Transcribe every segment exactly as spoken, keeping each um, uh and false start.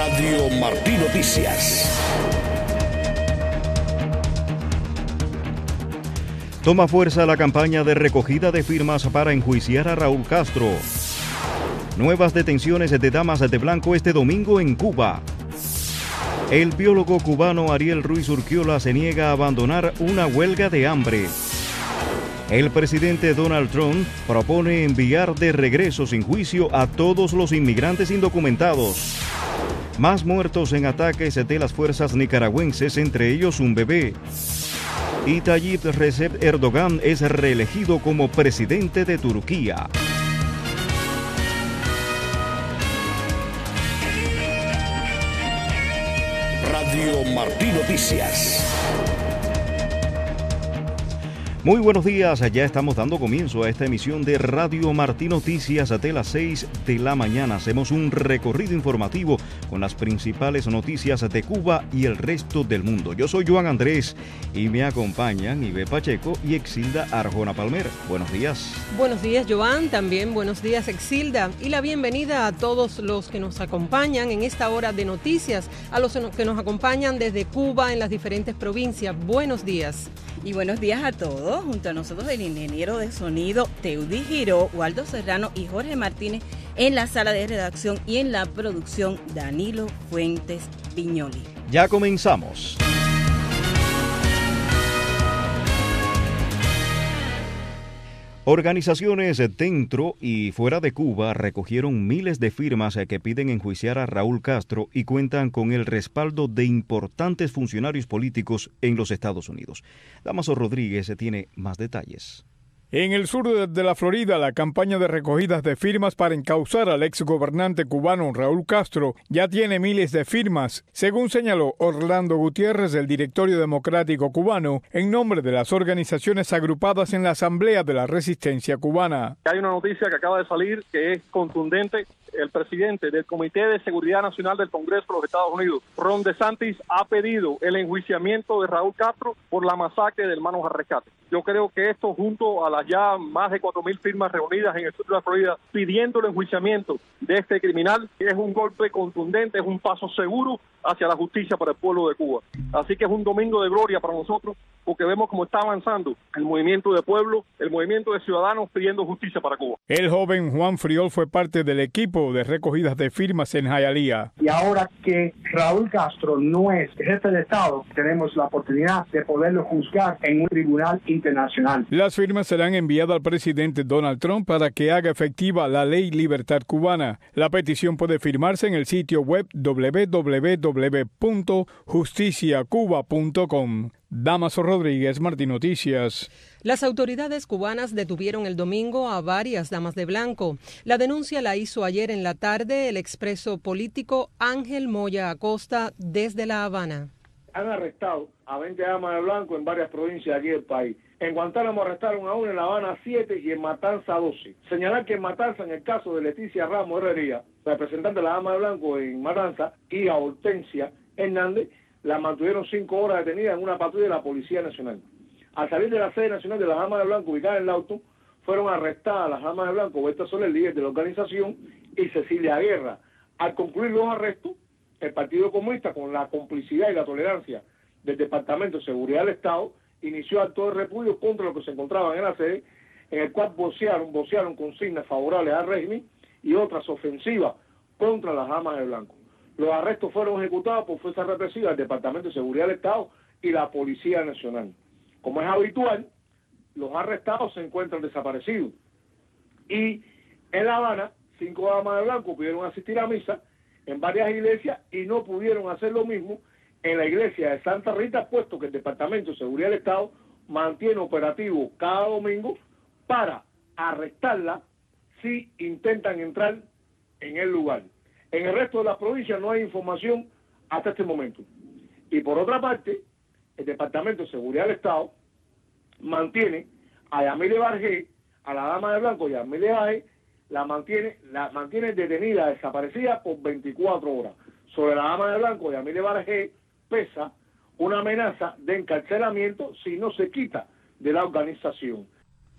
Radio Martí Noticias. Toma fuerza la campaña de recogida de firmas para enjuiciar a Raúl Castro. Nuevas detenciones de damas de blanco este domingo en Cuba. El biólogo cubano Ariel Ruiz Urquiola se niega a abandonar una huelga de hambre. El presidente Donald Trump propone enviar de regreso sin juicio a todos los inmigrantes indocumentados. Más muertos en ataques de las fuerzas nicaragüenses, entre ellos un bebé. Y Tayyip Recep Erdogan es reelegido como presidente de Turquía. Radio Martí Noticias. Muy buenos días, ya estamos dando comienzo a esta emisión de Radio Martí Noticias de las seis de la mañana. Hacemos un recorrido informativo con las principales noticias de Cuba y el resto del mundo. Yo soy Joan Andrés y me acompañan Ibe Pacheco y Exilda Arjona Palmer. Buenos días. Buenos días, Joan. También buenos días, Exilda. Y la bienvenida a todos los que nos acompañan en esta hora de noticias, a los que nos acompañan desde Cuba en las diferentes provincias. Buenos días. Y buenos días a todos. Junto a nosotros el ingeniero de sonido Teudí Giró, Waldo Serrano y Jorge Martínez en la sala de redacción y en la producción Danilo Fuentes Viñoli. Ya comenzamos. Organizaciones dentro y fuera de Cuba recogieron miles de firmas que piden enjuiciar a Raúl Castro y cuentan con el respaldo de importantes funcionarios políticos en los Estados Unidos. Damaso Rodríguez tiene más detalles. En el sur de la Florida, la campaña de recogidas de firmas para encauzar al exgobernante cubano Raúl Castro ya tiene miles de firmas, según señaló Orlando Gutiérrez del Directorio Democrático Cubano, en nombre de las organizaciones agrupadas en la Asamblea de la Resistencia Cubana. Hay una noticia que acaba de salir que es contundente. El presidente del Comité de Seguridad Nacional del Congreso de los Estados Unidos, Ron DeSantis, ha pedido el enjuiciamiento de Raúl Castro por la masacre del Manos al Rescate. Yo creo que esto, junto a las ya más de cuatro mil firmas reunidas en el sur de la Florida pidiendo el enjuiciamiento de este criminal, es un golpe contundente, es un paso seguro hacia la justicia para el pueblo de Cuba. Así que es un domingo de gloria para nosotros, porque vemos cómo está avanzando el movimiento de pueblo, el movimiento de ciudadanos pidiendo justicia para Cuba. El joven Juan Friol fue parte del equipo de recogidas de firmas en Hialeah. Y ahora que Raúl Castro no es jefe de Estado, tenemos la oportunidad de poderlo juzgar en un tribunal internacional. Las firmas serán enviadas al presidente Donald Trump para que haga efectiva la ley Libertad Cubana. La petición puede firmarse en el sitio web doble u doble u doble u punto justicia cuba punto com. Damaso Rodríguez, Martí Noticias. Las autoridades cubanas detuvieron el domingo a varias damas de blanco. La denuncia la hizo ayer en la tarde el expreso político Ángel Moya Acosta desde La Habana. Han arrestado a veinte damas de blanco en varias provincias de aquí del país. En Guantánamo arrestaron a una, en La Habana siete y en Matanza doce. Señalar que en Matanza, en el caso de Leticia Ramos Herrería, representante de la dama de blanco en Matanza, y a Hortensia Hernández, la mantuvieron cinco horas detenida en una patrulla de la Policía Nacional. Al salir de la sede nacional de las Damas de Blanco, ubicada en el auto, fueron arrestadas las Damas de Blanco, Berta Soler, líder de la organización, y Cecilia Guerra. Al concluir los arrestos, el Partido Comunista, con la complicidad y la tolerancia del Departamento de Seguridad del Estado, inició actos de repudio contra los que se encontraban en la sede, en el cual vocearon, vocearon consignas favorables al régimen y otras ofensivas contra las Damas de Blanco. Los arrestos fueron ejecutados por fuerzas represivas del Departamento de Seguridad del Estado y la Policía Nacional. Como es habitual, los arrestados se encuentran desaparecidos. Y en La Habana, cinco damas de blanco pudieron asistir a misa en varias iglesias y no pudieron hacer lo mismo en la iglesia de Santa Rita, puesto que el Departamento de Seguridad del Estado mantiene operativo cada domingo para arrestarla si intentan entrar en el lugar. En el resto de las provincias no hay información hasta este momento. Y por otra parte, el Departamento de Seguridad del Estado mantiene a Yamile Barjé, a la dama de blanco Yamile Barjé, la mantiene, la mantiene detenida, desaparecida por veinticuatro horas. Sobre la dama de blanco Yamile Barjé pesa una amenaza de encarcelamiento si no se quita de la organización.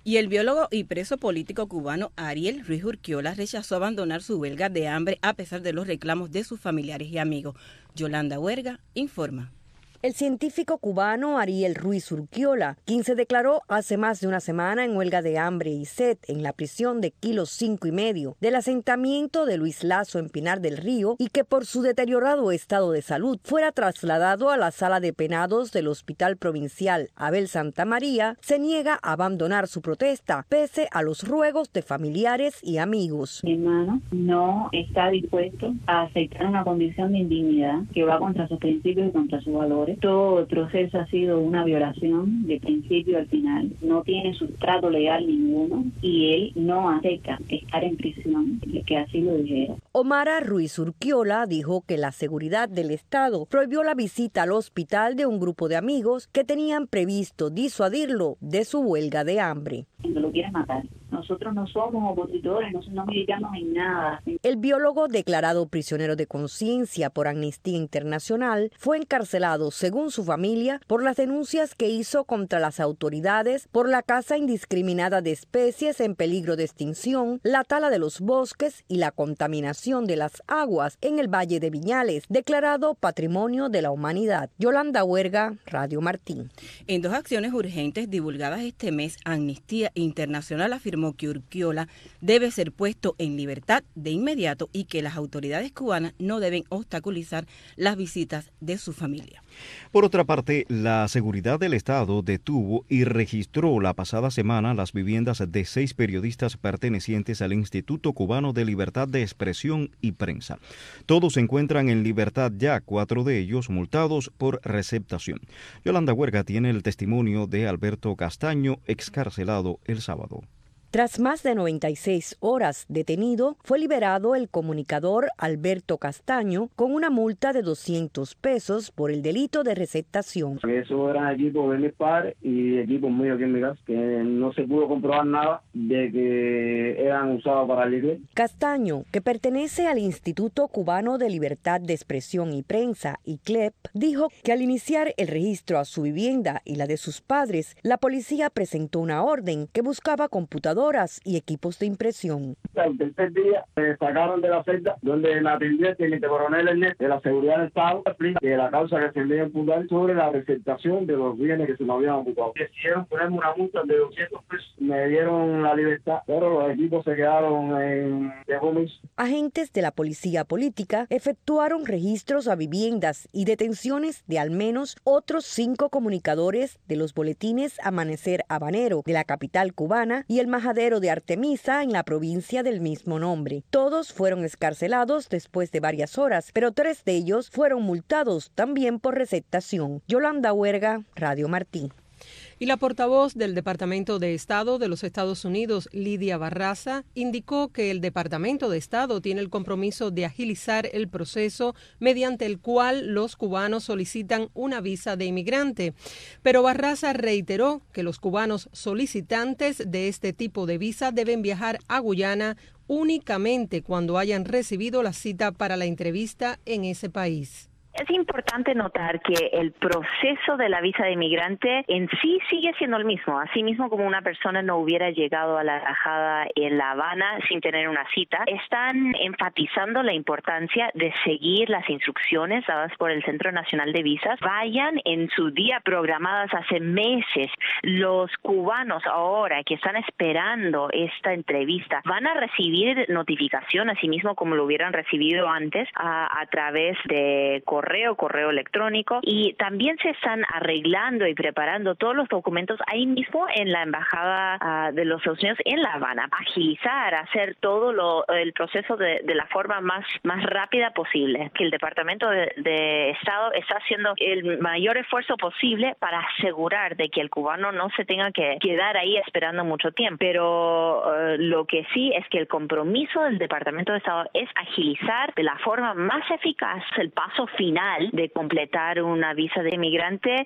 Y el biólogo y preso político cubano Ariel Ruiz Urquiola rechazó abandonar su huelga de hambre a pesar de los reclamos de sus familiares y amigos. Yolanda Huerga informa. El científico cubano Ariel Ruiz Urquiola, quien se declaró hace más de una semana en huelga de hambre y sed en la prisión de Kilo cinco y medio del asentamiento de Luis Lazo en Pinar del Río y que por su deteriorado estado de salud fuera trasladado a la sala de penados del Hospital Provincial Abel Santa María, se niega a abandonar su protesta pese a los ruegos de familiares y amigos. Mi hermano no está dispuesto a aceptar una condición de indignidad que va contra sus principios y contra sus valores. Todo el proceso ha sido una violación de principio al final. No tiene sustrato legal ninguno y él no acepta estar en prisión, que así lo dijera. Omara Ruiz Urquiola dijo que la seguridad del Estado prohibió la visita al hospital de un grupo de amigos que tenían previsto disuadirlo de su huelga de hambre. Lo quieren matar. Nosotros no somos opositores, no, no militamos en nada. El biólogo declarado prisionero de conciencia por Amnistía Internacional fue encarcelado, según su familia, por las denuncias que hizo contra las autoridades por la caza indiscriminada de especies en peligro de extinción, la tala de los bosques y la contaminación de las aguas en el Valle de Viñales, declarado Patrimonio de la Humanidad. Yolanda Huerga, Radio Martín. En dos acciones urgentes divulgadas este mes, Amnistía Internacional afirmó que Urquiola debe ser puesto en libertad de inmediato y que las autoridades cubanas no deben obstaculizar las visitas de su familia. Por otra parte, la seguridad del Estado detuvo y registró la pasada semana las viviendas de seis periodistas pertenecientes al Instituto Cubano de Libertad de Expresión y Prensa. Todos se encuentran en libertad ya, cuatro de ellos multados por receptación. Yolanda Huerga tiene el testimonio de Alberto Castaño, excarcelado el sábado. Tras más de noventa y seis horas detenido, fue liberado el comunicador Alberto Castaño con una multa de doscientos pesos por el delito de receptación. Eso eran equipos de mis padres y equipos míos aquí en mi casa, que no se pudo comprobar nada de que eran usados para el I. Castaño, que pertenece al Instituto Cubano de Libertad de Expresión y Prensa, I C L E P, dijo que al iniciar el registro a su vivienda y la de sus padres, la policía presentó una orden que buscaba computadoras y equipos de impresión. El tercer día me sacaron de la celda donde me atendió el teniente coronel Ernest de la Seguridad del Estado, de la causa que se me iba a imputar sobre la receptación de los bienes que se me habían ocupado. Decidieron ponerme una multa de doscientos pesos, me dieron la libertad, pero los equipos se quedaron en decomiso. Agentes de la policía política efectuaron registros a viviendas y detenciones de al menos otros cinco comunicadores de los boletines Amanecer Habanero de la capital cubana y el Majadero de Artemisa en la provincia del mismo nombre. Todos fueron excarcelados después de varias horas, pero tres de ellos fueron multados también por receptación. Yolanda Huerga, Radio Martín. Y la portavoz del Departamento de Estado de los Estados Unidos, Lidia Barraza, indicó que el Departamento de Estado tiene el compromiso de agilizar el proceso mediante el cual los cubanos solicitan una visa de inmigrante. Pero Barraza reiteró que los cubanos solicitantes de este tipo de visa deben viajar a Guyana únicamente cuando hayan recibido la cita para la entrevista en ese país. Es importante notar que el proceso de la visa de inmigrante en sí sigue siendo el mismo. Asimismo, como una persona no hubiera llegado a la embajada en La Habana sin tener una cita, están enfatizando la importancia de seguir las instrucciones dadas por el Centro Nacional de Visas. Vayan en su día programadas hace meses. Los cubanos ahora que están esperando esta entrevista van a recibir notificación, asimismo como lo hubieran recibido antes, a, a través de correo correo, correo electrónico, y también se están arreglando y preparando todos los documentos ahí mismo en la Embajada uh, de los Estados Unidos en La Habana. Agilizar, hacer todo lo, el proceso de, de la forma más, más rápida posible. Que el Departamento de, de Estado está haciendo el mayor esfuerzo posible para asegurar de que el cubano no se tenga que quedar ahí esperando mucho tiempo. Pero uh, lo que sí es que el compromiso del Departamento de Estado es agilizar de la forma más eficaz el paso final de completar una visa de inmigrante.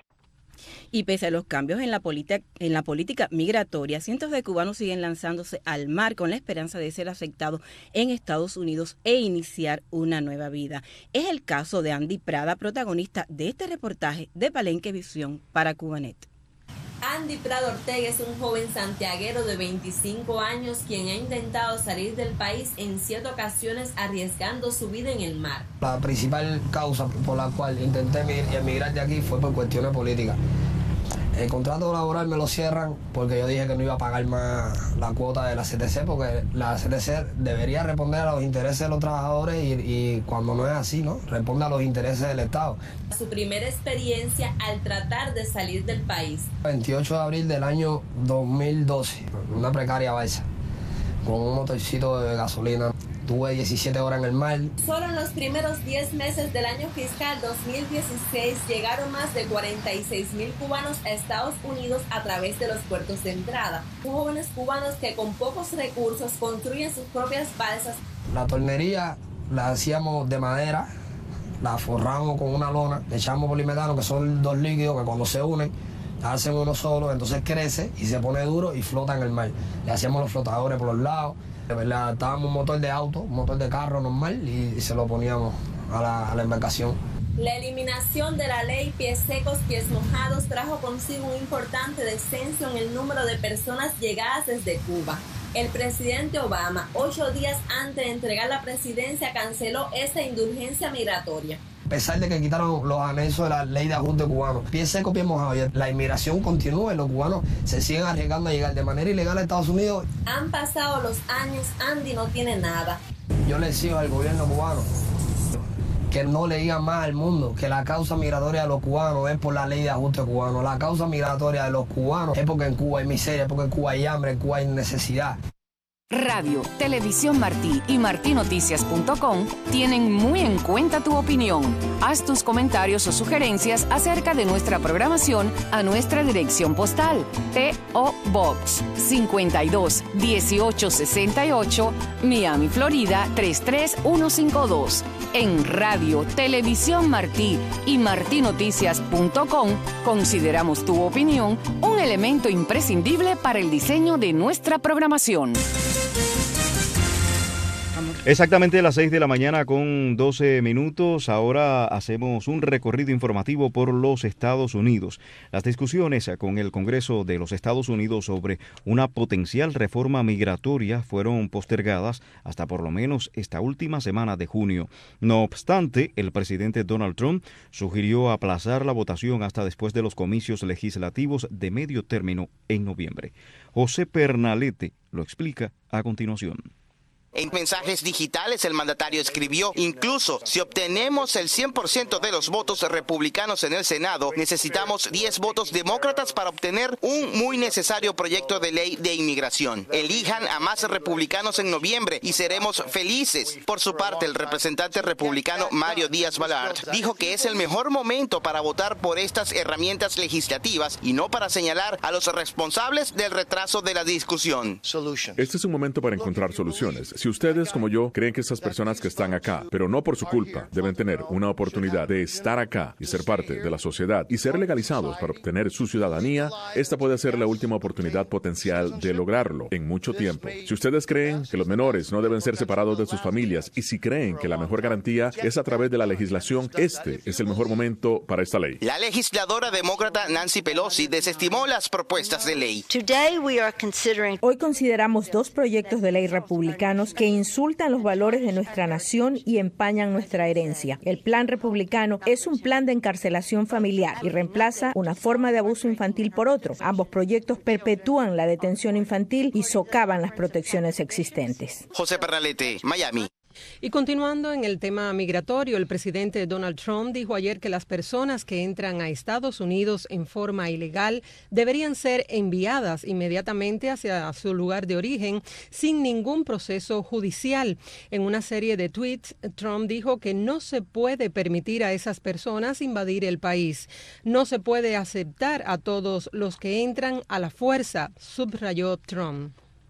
Y pese a los cambios en la, política, en la política migratoria, cientos de cubanos siguen lanzándose al mar con la esperanza de ser aceptados en Estados Unidos e iniciar una nueva vida. Es el caso de Andy Prada, protagonista de este reportaje de Palenque Visión para Cubanet. Andy Prado Ortega es un joven santiaguero de veinticinco años quien ha intentado salir del país en siete ocasiones arriesgando su vida en el mar. La principal causa por la cual intenté emigrar de aquí fue por cuestiones políticas. El contrato laboral me lo cierran porque yo dije que no iba a pagar más la cuota de la C T C, porque la C T C debería responder a los intereses de los trabajadores y, y cuando no es así, ¿no? Responde a los intereses del Estado. Su primera experiencia al tratar de salir del país. veintiocho de abril del año dos mil doce, una precaria balsa, con un motorcito de gasolina. Tuve diecisiete horas en el mar. Solo en los primeros diez meses del año fiscal dos mil dieciséis llegaron más de cuarenta y seis mil cubanos a Estados Unidos a través de los puertos de entrada. Jóvenes cubanos que con pocos recursos construyen sus propias balsas. La tornería la hacíamos de madera, la forramos con una lona, le echamos polimetano, que son dos líquidos que cuando se unen hacen uno solo, entonces crece y se pone duro y flota en el mar. Le hacíamos los flotadores por los lados. Le adaptábamos un motor de auto, un motor de carro normal y se lo poníamos a la, a la embarcación. La eliminación de la ley Pies Secos, Pies Mojados trajo consigo un importante descenso en el número de personas llegadas desde Cuba. El presidente Obama, ocho días antes de entregar la presidencia, canceló esa indulgencia migratoria. A pesar de que quitaron los anexos de la ley de ajuste cubano, pies secos, pies mojados, la inmigración continúa y los cubanos se siguen arriesgando a llegar de manera ilegal a Estados Unidos. Han pasado los años, Andy no tiene nada. Yo le exijo al gobierno cubano que no le digan más al mundo que la causa migratoria de los cubanos es por la ley de ajuste cubano. La causa migratoria de los cubanos es porque en Cuba hay miseria, es porque en Cuba hay hambre, en Cuba hay necesidad. Radio, Televisión Martí y martí noticias punto com tienen muy en cuenta tu opinión. Haz tus comentarios o sugerencias acerca de nuestra programación a nuestra dirección postal P O Box cincuenta y dos dieciocho sesenta y ocho, Miami, Florida tres tres uno cinco dos. En Radio, Televisión Martí y martí noticias punto com consideramos tu opinión un elemento imprescindible para el diseño de nuestra programación. Exactamente a las seis de la mañana con doce minutos. Ahora hacemos un recorrido informativo por los Estados Unidos. Las discusiones con el Congreso de los Estados Unidos sobre una potencial reforma migratoria fueron postergadas hasta por lo menos esta última semana de junio. No obstante, el presidente Donald Trump sugirió aplazar la votación hasta después de los comicios legislativos de medio término en noviembre. José Pernalete lo explica a continuación. En mensajes digitales, el mandatario escribió: incluso si obtenemos el cien por ciento de los votos republicanos en el Senado, necesitamos diez votos demócratas para obtener un muy necesario proyecto de ley de inmigración. Elijan a más republicanos en noviembre y seremos felices. Por su parte, el representante republicano Mario Díaz-Balart dijo que es el mejor momento para votar por estas herramientas legislativas y no para señalar a los responsables del retraso de la discusión. Este es un momento para encontrar soluciones. Si ustedes, como yo, creen que estas personas que están acá, pero no por su culpa, deben tener una oportunidad de estar acá y ser parte de la sociedad y ser legalizados para obtener su ciudadanía, esta puede ser la última oportunidad potencial de lograrlo en mucho tiempo. Si ustedes creen que los menores no deben ser separados de sus familias y si creen que la mejor garantía es a través de la legislación, este es el mejor momento para esta ley. La legisladora demócrata Nancy Pelosi desestimó las propuestas de ley. Hoy consideramos dos proyectos de ley republicanos que insultan los valores de nuestra nación y empañan nuestra herencia. El plan republicano es un plan de encarcelación familiar y reemplaza una forma de abuso infantil por otro. Ambos proyectos perpetúan la detención infantil y socavan las protecciones existentes. José Pernalete, Miami. Y continuando en el tema migratorio, el presidente Donald Trump dijo ayer que las personas que entran a Estados Unidos en forma ilegal deberían ser enviadas inmediatamente hacia su lugar de origen sin ningún proceso judicial. En una serie de tweets, Trump dijo que no se puede permitir a esas personas invadir el país. No se puede aceptar a todos los que entran a la fuerza, subrayó Trump.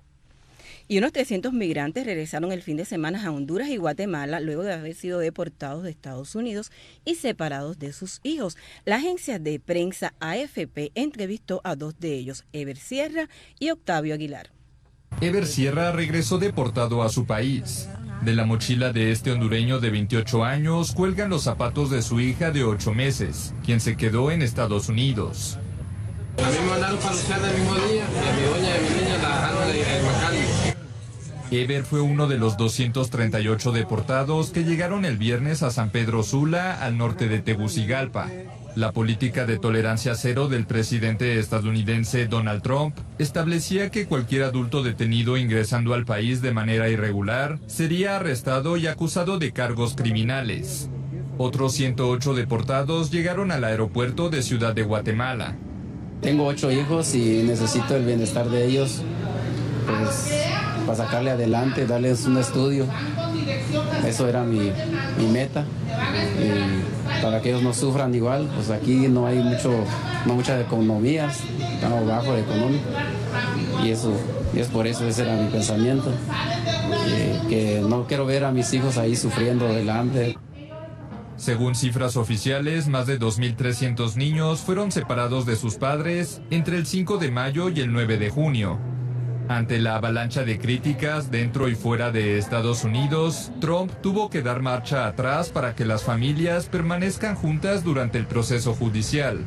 Y unos trescientos migrantes regresaron el fin de semana a Honduras y Guatemala luego de haber sido deportados de Estados Unidos y separados de sus hijos. La agencia de prensa A F P entrevistó a dos de ellos, Ever Sierra y Octavio Aguilar. Ever Sierra regresó deportado a su país. De la mochila de este hondureño de veintiocho años cuelgan los zapatos de su hija de ocho meses, quien se quedó en Estados Unidos. La misma mandaron para Luciana el mismo día, y a mi doña y a mi niña la dejaron en el Macalli. Ever fue uno de los doscientos treinta y ocho deportados que llegaron el viernes a San Pedro Sula, al norte de Tegucigalpa. La política de tolerancia cero del presidente estadounidense Donald Trump establecía que cualquier adulto detenido ingresando al país de manera irregular sería arrestado y acusado de cargos criminales. Otros ciento ocho deportados llegaron al aeropuerto de Ciudad de Guatemala. Tengo ocho hijos y necesito el bienestar de ellos, pues, para sacarle adelante, darles un estudio. Eso era mi, mi meta. Y para que ellos no sufran igual, pues aquí no hay mucho, no muchas economías, estamos bajo de económico. Y eso, y es por eso ese era mi pensamiento. Que, que no quiero ver a mis hijos ahí sufriendo del hambre. Según cifras oficiales, más de dos mil trescientos niños fueron separados de sus padres entre el cinco de mayo y el nueve de junio. Ante la avalancha de críticas dentro y fuera de Estados Unidos, Trump tuvo que dar marcha atrás para que las familias permanezcan juntas durante el proceso judicial.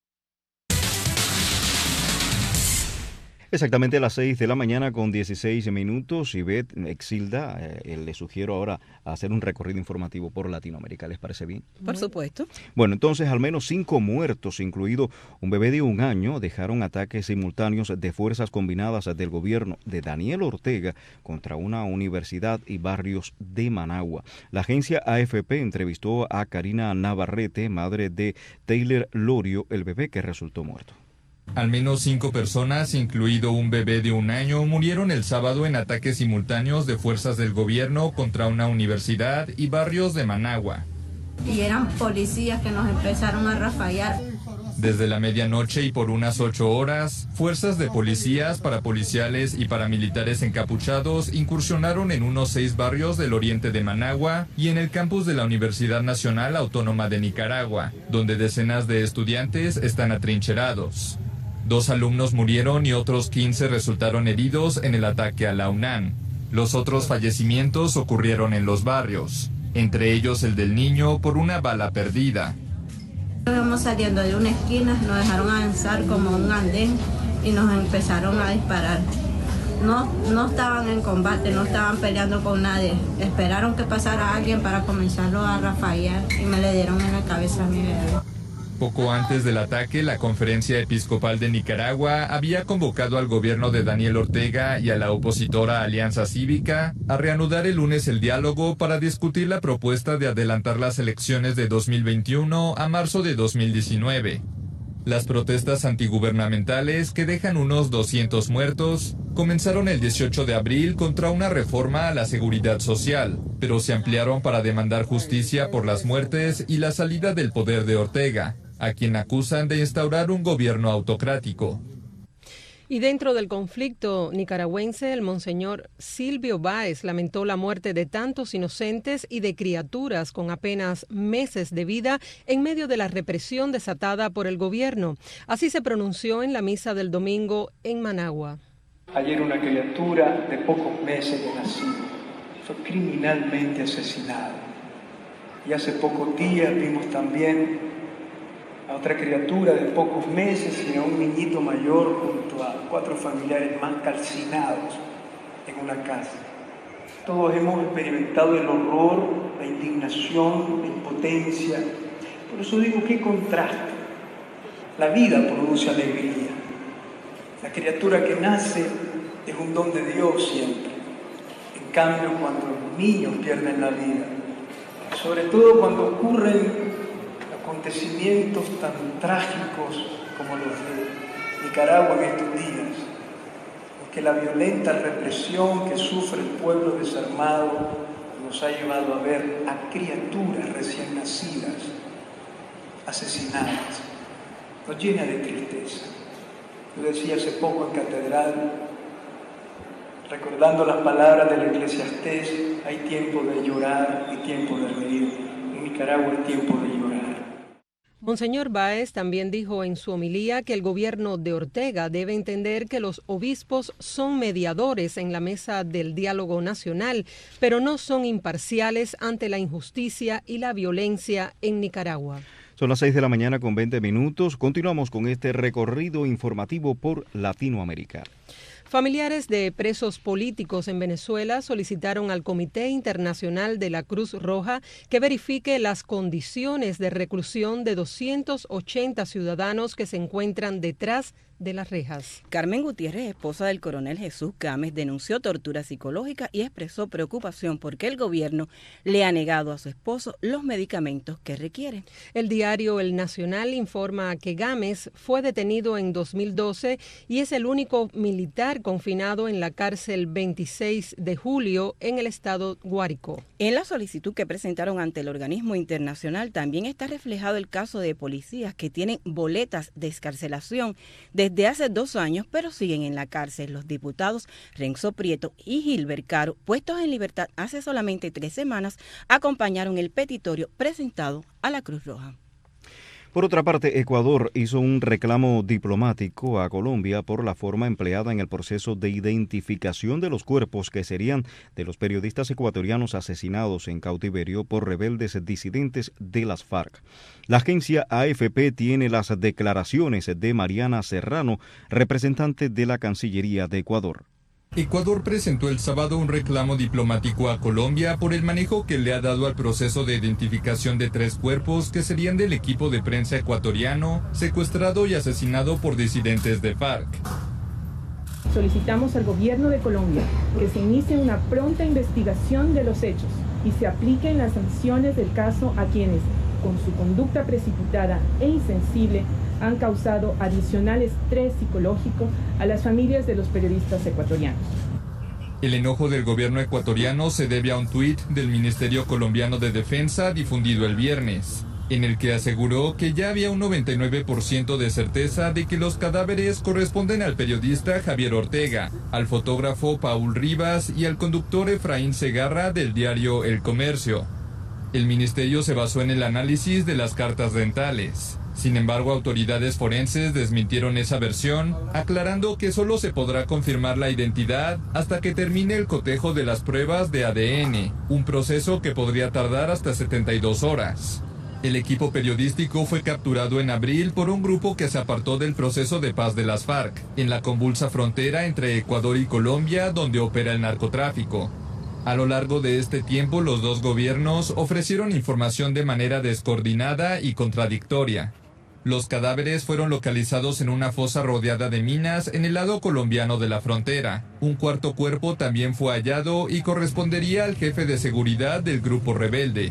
Exactamente a las seis de la mañana con dieciséis minutos. Ivette, Exilda, eh, les sugiero ahora hacer un recorrido informativo por Latinoamérica. ¿Les parece bien? Por supuesto. Bueno, entonces al menos cinco muertos, incluido un bebé de un año, dejaron ataques simultáneos de fuerzas combinadas del gobierno de Daniel Ortega contra una universidad y barrios de Managua. La agencia A F P entrevistó a Karina Navarrete, madre de Taylor Lorio, el bebé que resultó muerto. Al menos cinco personas, incluido un bebé de un año, murieron el sábado en ataques simultáneos de fuerzas del gobierno contra una universidad y barrios de Managua. Y eran policías que nos empezaron a rafallar. Desde la medianoche y por unas ocho horas, fuerzas de policías, parapoliciales y paramilitares encapuchados incursionaron en unos seis barrios del oriente de Managua y en el campus de la Universidad Nacional Autónoma de Nicaragua, donde decenas de estudiantes están atrincherados. Dos alumnos murieron y otros quince resultaron heridos en el ataque a la UNAM. Los otros fallecimientos ocurrieron en los barrios, entre ellos el del niño por una bala perdida. Íbamos saliendo de una esquina, nos dejaron avanzar como un andén y nos empezaron a disparar. No, no estaban en combate, no estaban peleando con nadie. Esperaron que pasara alguien para comenzarlo a rafallar y me le dieron en la cabeza a mi bebé. Poco antes del ataque, la Conferencia Episcopal de Nicaragua había convocado al gobierno de Daniel Ortega y a la opositora Alianza Cívica a reanudar el lunes el diálogo para discutir la propuesta de adelantar las elecciones de dos mil veintiuno a marzo de dos mil diecinueve. Las protestas antigubernamentales, que dejan unos doscientos muertos, comenzaron el dieciocho de abril contra una reforma a la seguridad social, pero se ampliaron para demandar justicia por las muertes y la salida del poder de Ortega, a quien acusan de instaurar un gobierno autocrático. Y dentro del conflicto nicaragüense, el monseñor Silvio Báez lamentó la muerte de tantos inocentes y de criaturas con apenas meses de vida en medio de la represión desatada por el gobierno. Así se pronunció en la misa del domingo en Managua. Ayer una criatura de pocos meses de nacido fue criminalmente asesinada. Y hace pocos días vimos también a otra criatura de pocos meses y a un niñito mayor junto a cuatro familiares más calcinados en una casa. Todos hemos experimentado el horror, la indignación, la impotencia. Por eso digo, qué contraste. La vida produce alegría. La criatura que nace es un don de Dios siempre. En cambio, cuando los niños pierden la vida, sobre todo cuando ocurren acontecimientos tan trágicos como los de Nicaragua en estos días, porque la violenta represión que sufre el pueblo desarmado nos ha llevado a ver a criaturas recién nacidas asesinadas, nos llena de tristeza. Yo decía hace poco en catedral, recordando las palabras del Eclesiastés, hay tiempo de llorar y tiempo de reír. En Nicaragua es tiempo de llorar. Monseñor Báez también dijo en su homilía que el gobierno de Ortega debe entender que los obispos son mediadores en la mesa del diálogo nacional, pero no son imparciales ante la injusticia y la violencia en Nicaragua. Son las seis de la mañana con veinte minutos. Continuamos con este recorrido informativo por Latinoamérica. Familiares de presos políticos en Venezuela solicitaron al Comité Internacional de la Cruz Roja que verifique las condiciones de reclusión de doscientos ochenta ciudadanos que se encuentran detrás de las rejas. Carmen Gutiérrez, esposa del coronel Jesús Gámez, denunció tortura psicológica y expresó preocupación porque el gobierno le ha negado a su esposo los medicamentos que requiere. El diario El Nacional informa que Gámez fue detenido en dos mil doce y es el único militar confinado en la cárcel veintiséis de julio en el estado Guárico. En la solicitud que presentaron ante el organismo internacional también está reflejado el caso de policías que tienen boletas de excarcelación de desde hace dos años, pero siguen en la cárcel. Los diputados Renzo Prieto y Gilbert Caro, puestos en libertad hace solamente tres semanas, acompañaron el petitorio presentado a la Cruz Roja. Por otra parte, Ecuador hizo un reclamo diplomático a Colombia por la forma empleada en el proceso de identificación de los cuerpos que serían de los periodistas ecuatorianos asesinados en cautiverio por rebeldes disidentes de las FARC. La agencia A F P tiene las declaraciones de Mariana Serrano, representante de la Cancillería de Ecuador. Ecuador presentó el sábado un reclamo diplomático a Colombia por el manejo que le ha dado al proceso de identificación de tres cuerpos que serían del equipo de prensa ecuatoriano secuestrado y asesinado por disidentes de FARC. Solicitamos al gobierno de Colombia que se inicie una pronta investigación de los hechos y se apliquen las sanciones del caso a quienes, con su conducta precipitada e insensible, han causado adicional estrés psicológico a las familias de los periodistas ecuatorianos. El enojo del gobierno ecuatoriano se debe a un tuit del Ministerio Colombiano de Defensa difundido el viernes, en el que aseguró que ya había un noventa y nueve por ciento de certeza de que los cadáveres corresponden al periodista Javier Ortega, al fotógrafo Paul Rivas y al conductor Efraín Segarra del diario El Comercio. El ministerio se basó en el análisis de las cartas dentales. Sin embargo, autoridades forenses desmintieron esa versión, aclarando que solo se podrá confirmar la identidad hasta que termine el cotejo de las pruebas de A D N, un proceso que podría tardar hasta setenta y dos horas. El equipo periodístico fue capturado en abril por un grupo que se apartó del proceso de paz de las FARC, en la convulsa frontera entre Ecuador y Colombia, donde opera el narcotráfico. A lo largo de este tiempo, los dos gobiernos ofrecieron información de manera descoordinada y contradictoria. Los cadáveres fueron localizados en una fosa rodeada de minas en el lado colombiano de la frontera. Un cuarto cuerpo también fue hallado y correspondería al jefe de seguridad del grupo rebelde.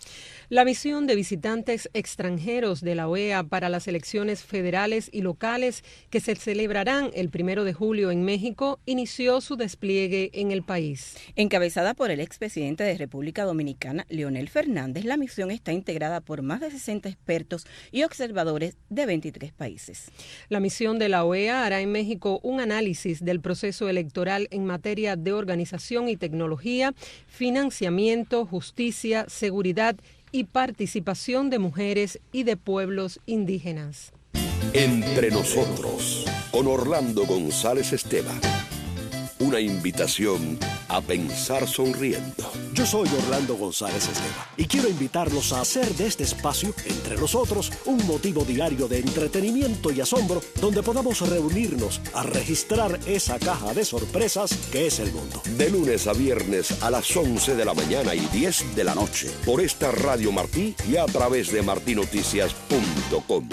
La misión de visitantes extranjeros de la O E A para las elecciones federales y locales que se celebrarán el primero de julio en México inició su despliegue en el país. Encabezada por el expresidente de República Dominicana, Leonel Fernández, la misión está integrada por más de sesenta expertos y observadores de veintitrés países. La misión de la O E A hará en México un análisis del proceso electoral en materia de organización y tecnología, financiamiento, justicia, seguridad y participación de mujeres y de pueblos indígenas. Entre nosotros, con Orlando González Esteban. Una invitación a pensar sonriendo. Yo soy Orlando González Esteban y quiero invitarlos a hacer de este espacio, Entre Nosotros, un motivo diario de entretenimiento y asombro donde podamos reunirnos a registrar esa caja de sorpresas que es el mundo. De lunes a viernes a las once de la mañana y diez de la noche por esta Radio Martí y a través de martí noticias punto com.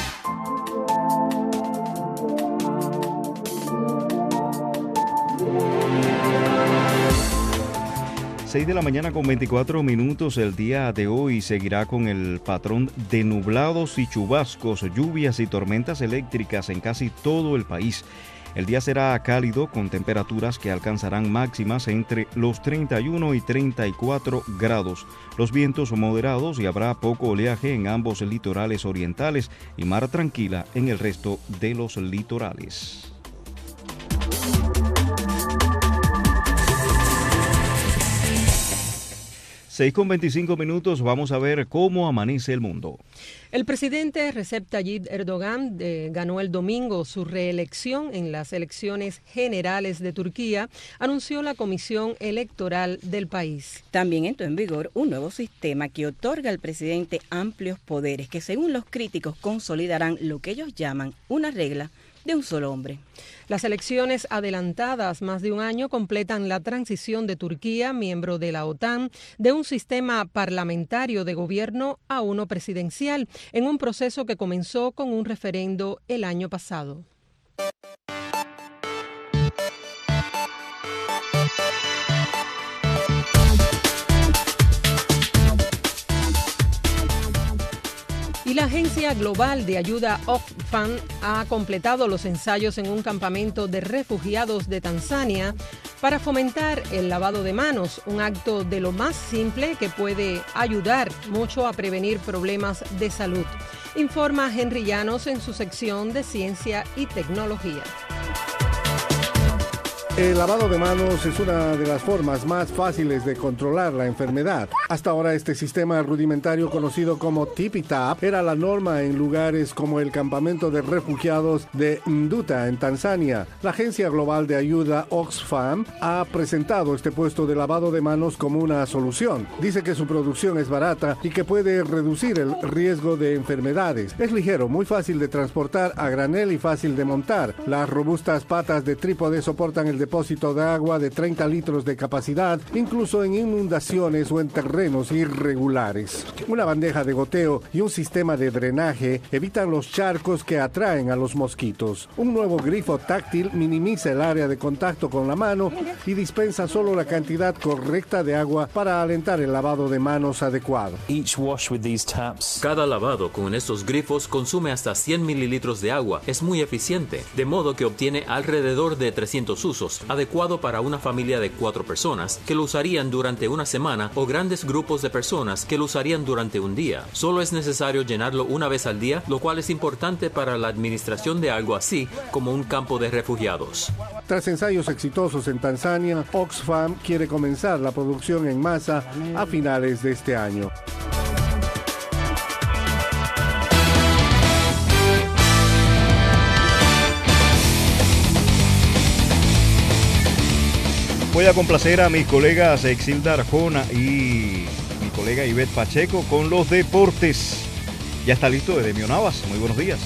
seis de la mañana con veinticuatro minutos. El día de hoy seguirá con el patrón de nublados y chubascos, lluvias y tormentas eléctricas en casi todo el país. El día será cálido con temperaturas que alcanzarán máximas entre los treinta y uno y treinta y cuatro grados. Los vientos moderados y habrá poco oleaje en ambos litorales orientales y mar tranquila en el resto de los litorales. seis con veinticinco minutos, vamos a ver cómo amanece el mundo. El presidente Recep Tayyip Erdogan eh, ganó el domingo su reelección en las elecciones generales de Turquía, anunció la Comisión Electoral del país. También entró en vigor un nuevo sistema que otorga al presidente amplios poderes que, según los críticos, consolidarán lo que ellos llaman una regla de un solo hombre. Las elecciones adelantadas más de un año completan la transición de Turquía, miembro de la OTAN, de un sistema parlamentario de gobierno a uno presidencial, en un proceso que comenzó con un referendo el año pasado. Y la Agencia Global de Ayuda Oxfam ha completado los ensayos en un campamento de refugiados de Tanzania para fomentar el lavado de manos, un acto de lo más simple que puede ayudar mucho a prevenir problemas de salud. Informa Henry Llanos en su sección de Ciencia y Tecnología. El lavado de manos es una de las formas más fáciles de controlar la enfermedad. Hasta ahora este sistema rudimentario conocido como Tippy Tap era la norma en lugares como el campamento de refugiados de Nduta en Tanzania. La Agencia Global de Ayuda Oxfam ha presentado este puesto de lavado de manos como una solución. Dice que su producción es barata y que puede reducir el riesgo de enfermedades. Es ligero, muy fácil de transportar a granel y fácil de montar. Las robustas patas de trípode soportan el depósito de agua de treinta litros de capacidad, incluso en inundaciones o en terrenos irregulares. Una bandeja de goteo y un sistema de drenaje evitan los charcos que atraen a los mosquitos. Un nuevo grifo táctil minimiza el área de contacto con la mano y dispensa solo la cantidad correcta de agua para alentar el lavado de manos adecuado. Cada lavado con estos grifos consume hasta cien mililitros de agua. Es muy eficiente, de modo que obtiene alrededor de trescientos usos, adecuado para una familia de cuatro personas que lo usarían durante una semana o grandes grupos de personas que lo usarían durante un día. Solo es necesario llenarlo una vez al día, lo cual es importante para la administración de algo así como un campo de refugiados. Tras ensayos exitosos en Tanzania, Oxfam quiere comenzar la producción en masa a finales de este año. Voy a complacer a mis colegas Exilda Arjona y mi colega Ivette Pacheco con los deportes. Ya está listo Edemio Navas. Muy buenos días.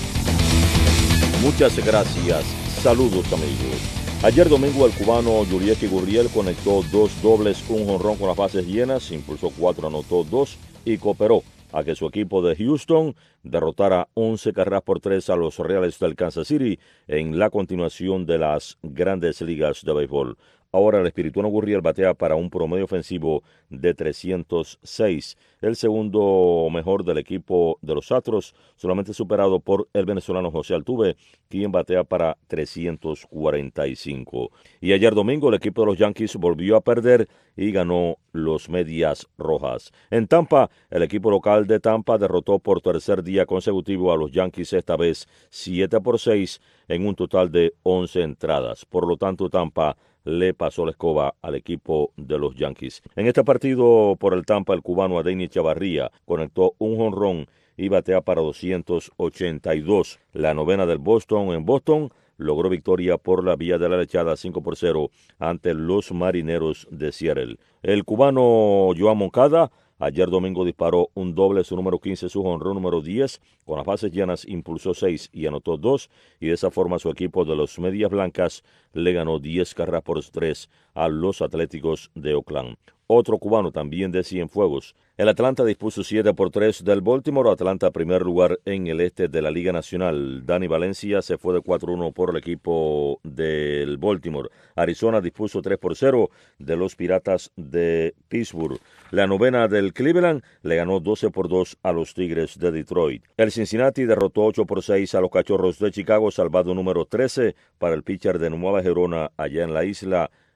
Muchas gracias. Saludos, amigos. Ayer domingo el cubano Yurieki Gurriel conectó dos dobles, un jonrón con las bases llenas, impulsó cuatro, anotó dos y cooperó a que su equipo de Houston derrotara once carreras por tres a los Reales del Kansas City en la continuación de las grandes ligas de béisbol. Ahora el espirituano Gurriel batea para un promedio ofensivo de trescientos seis, el segundo mejor del equipo de los Astros, solamente superado por el venezolano José Altuve, quien batea para trescientos cuarenta y cinco. Y ayer domingo el equipo de los Yankees volvió a perder y ganó los Medias Rojas. En Tampa, el equipo local de Tampa derrotó por tercer día consecutivo a los Yankees, esta vez siete por seis en un total de once entradas. Por lo tanto, Tampa le pasó la escoba al equipo de los Yankees. En este partido por el Tampa, el cubano Adeiny Chavarría conectó un jonrón y batea para doscientos ochenta y dos. La novena del Boston en Boston logró victoria por la vía de la lechada cinco por cero ante los Marineros de Seattle. El cubano Joan Moncada ayer domingo disparó un doble, su número quince, su jonrón número diez, con las bases llenas impulsó seis y anotó dos, y de esa forma su equipo de los Medias Blancas le ganó diez carreras por tres a los Atléticos de Oakland. Otro cubano también de Cienfuegos. El Atlanta dispuso siete por tres del Baltimore. Atlanta primer lugar en el este de la Liga Nacional. Dani Valencia se fue de cuatro uno por el equipo del Baltimore. Arizona dispuso tres por cero de los Piratas de Pittsburgh. La novena del Cleveland le ganó doce por dos a los Tigres de Detroit. El Cincinnati derrotó ocho por seis a los Cachorros de Chicago, salvado número trece para el pitcher de Nueva Gerona allá en la isla,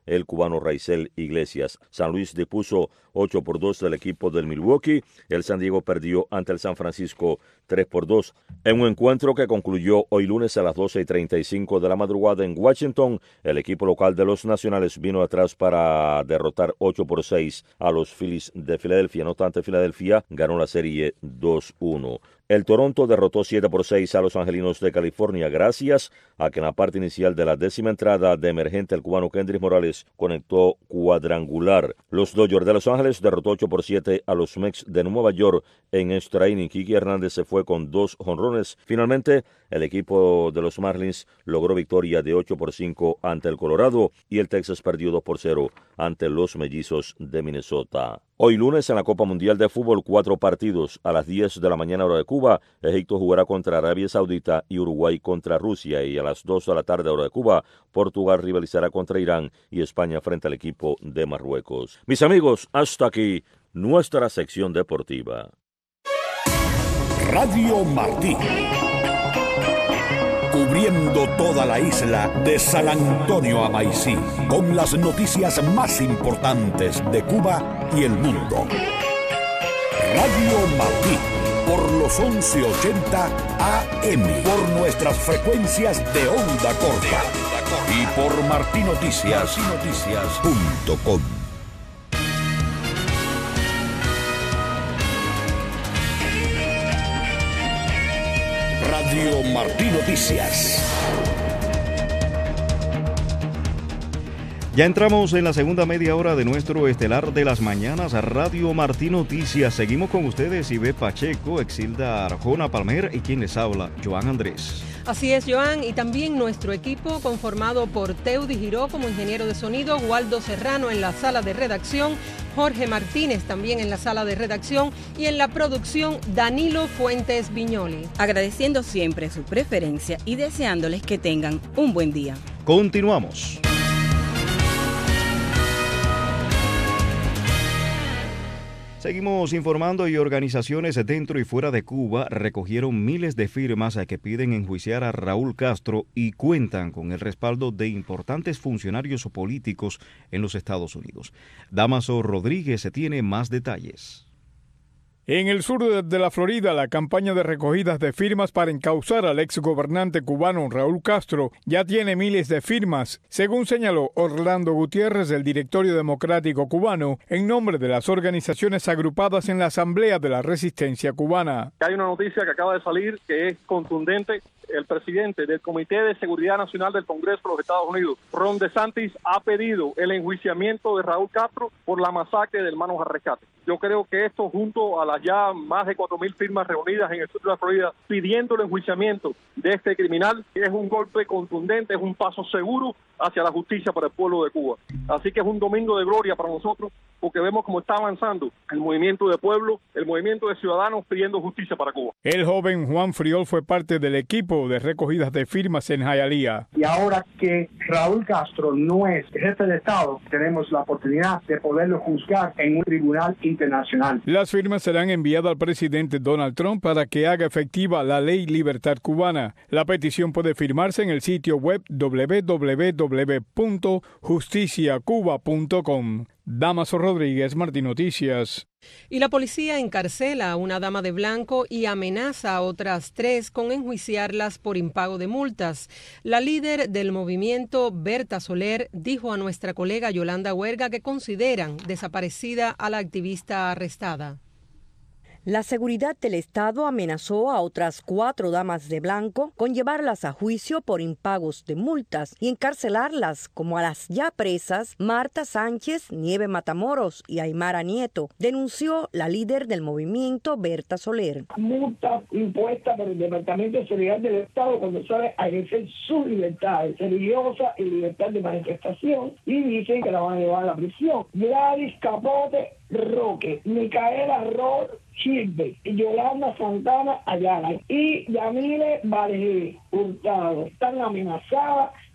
el cubano Raizel Iglesias. San Luis dispuso ocho por dos del equipo del Milwaukee. El San Diego perdió ante el San Francisco tres por dos. En un encuentro que concluyó hoy lunes a las doce y treinta y cinco de la madrugada en Washington, el equipo local de los Nacionales vino atrás para derrotar ocho por seis a los Phillies de Filadelfia. No obstante, Filadelfia ganó la serie dos uno. El Toronto derrotó siete por seis a los Angelinos de California gracias a que en la parte inicial de la décima entrada de emergente el cubano Kendrick Morales conectó cuadrangular. Los Dodgers de Los Ángeles derrotó ocho por siete a los Mets de Nueva York en extra inning. Kiki Hernández se fue con dos jonrones. Finalmente, el equipo de los Marlins logró victoria de ocho por cinco ante el Colorado y el Texas perdió dos por cero ante los Mellizos de Minnesota. Hoy lunes en la Copa Mundial de Fútbol, cuatro partidos. A las diez de la mañana hora de Cuba, Egipto jugará contra Arabia Saudita y Uruguay contra Rusia. Y a las dos de la tarde hora de Cuba, Portugal rivalizará contra Irán y España frente al equipo de Marruecos. Mis amigos, hasta aquí nuestra sección deportiva. Radio Martí. Cubriendo toda la isla de San Antonio a Maicí, con las noticias más importantes de Cuba y el mundo. Radio Martí, por los once ochenta A M, por nuestras frecuencias de onda corta y por martí noticias punto com. Radio Martí Noticias. Ya entramos en la segunda media hora de nuestro estelar de las mañanas, Radio Martí Noticias. Seguimos con ustedes, Ivette Pacheco, Exilda Arjona Palmer y quien les habla, Joan Andrés. Así es, Joan, y también nuestro equipo conformado por Teudi Giró como ingeniero de sonido, Waldo Serrano en la sala de redacción, Jorge Martínez también en la sala de redacción y en la producción Danilo Fuentes Viñoli. Agradeciendo siempre su preferencia y deseándoles que tengan un buen día. Continuamos. Seguimos informando y organizaciones dentro y fuera de Cuba recogieron miles de firmas que piden enjuiciar a Raúl Castro y cuentan con el respaldo de importantes funcionarios políticos en los Estados Unidos. Damaso Rodríguez tiene más detalles. En el sur de la Florida, la campaña de recogidas de firmas para encauzar al exgobernante cubano Raúl Castro ya tiene miles de firmas, según señaló Orlando Gutiérrez del Directorio Democrático Cubano, en nombre de las organizaciones agrupadas en la Asamblea de la Resistencia Cubana. Hay una noticia que acaba de salir que es contundente. El presidente del Comité de Seguridad Nacional del Congreso de los Estados Unidos, Ron DeSantis, ha pedido el enjuiciamiento de Raúl Castro por la masacre de Hermanos al Rescate. Yo creo que esto, junto a las ya más de cuatro mil firmas reunidas en el sur de la Florida, pidiendo el enjuiciamiento de este criminal, es un golpe contundente, es un paso seguro hacia la justicia para el pueblo de Cuba. Así que es un domingo de gloria para nosotros, porque vemos cómo está avanzando el movimiento de pueblo, el movimiento de ciudadanos pidiendo justicia para Cuba. El joven Juan Friol fue parte del equipo de recogidas de firmas en Hialeah. Y ahora que Raúl Castro no es jefe de Estado, tenemos la oportunidad de poderlo juzgar en un tribunal internacional. Las firmas serán enviadas al presidente Donald Trump para que haga efectiva la ley Libertad Cubana. La petición puede firmarse en el sitio web doble u doble u doble u punto justicia cuba punto com. Damaso Rodríguez, Martí Noticias. Y la policía encarcela a una dama de blanco y amenaza a otras tres con enjuiciarlas por impago de multas. La líder del movimiento, Berta Soler, dijo a nuestra colega Yolanda Huerga que consideran desaparecida a la activista arrestada. La seguridad del Estado amenazó a otras cuatro damas de blanco con llevarlas a juicio por impagos de multas y encarcelarlas, como a las ya presas Marta Sánchez, Nieve Matamoros y Aymara Nieto, denunció la líder del movimiento, Berta Soler. Multa impuesta por el Departamento de Seguridad del Estado cuando sale a ejercer sus libertades religiosa y libertad de manifestación, y dicen que la van a llevar a la prisión. Gladys Capote Roque, Micaela Ror Chilbe, Yolanda Santana Ayala y Yamile Valejé Hurtado están amenazadas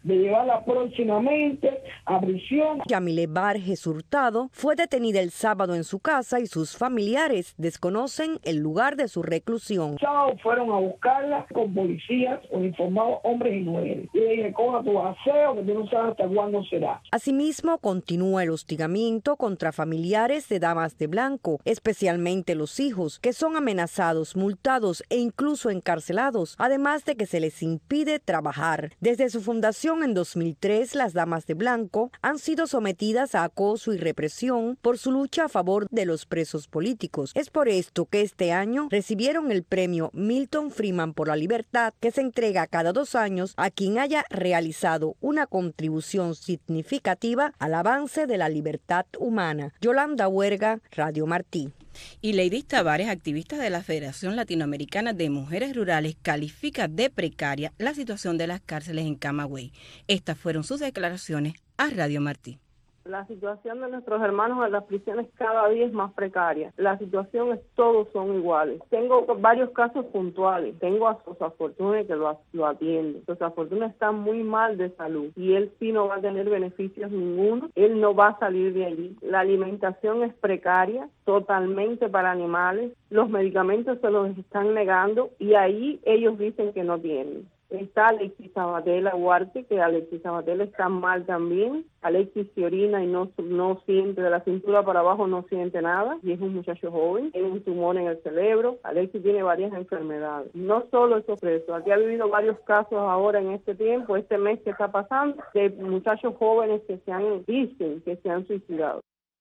de llevarla próximamente a prisión. Yamile Barges Hurtado fue detenida el sábado en su casa y sus familiares desconocen el lugar de su reclusión. El sábado fueron a buscarla con policías uniformados, hombres y mujeres. Y le dije, coja tu aseo, que tú no sabes hasta cuándo será. Asimismo, continúa el hostigamiento contra familiares de damas de blanco, especialmente los hijos, que son amenazados, multados e incluso encarcelados, además de que se les impide trabajar. Desde su fundación en dos mil tres, las damas de blanco han sido sometidas a acoso y represión por su lucha a favor de los presos políticos. Es por esto que este año recibieron el premio Milton Friedman por la libertad, que se entrega cada dos años a quien haya realizado una contribución significativa al avance de la libertad humana. Yolanda Huerga, Radio Martí. Y Lady Tavares, activista de la Federación Latinoamericana de Mujeres Rurales, califica de precaria la situación de las cárceles en Camagüey. Estas fueron sus declaraciones a Radio Martí. La situación de nuestros hermanos en las prisiones cada día es más precaria. La situación es, todos son iguales. Tengo varios casos puntuales. Tengo a Sosa Fortuna que lo, lo atiende. Sosa Fortuna está muy mal de salud y él sí no va a tener beneficios ninguno. Él no va a salir de allí. La alimentación es precaria, totalmente para animales. Los medicamentos se los están negando y ahí ellos dicen que no tienen. Está Alexis Sabatella Huarte, que Alexis Sabatella está mal también. Alexis se orina y no, no siente, de la cintura para abajo no siente nada, y es un muchacho joven, tiene un tumor en el cerebro. Alexis tiene varias enfermedades. No solo eso preso, aquí ha vivido varios casos ahora en este tiempo, este mes que está pasando, de muchachos jóvenes que se han, dicen que se han suicidado.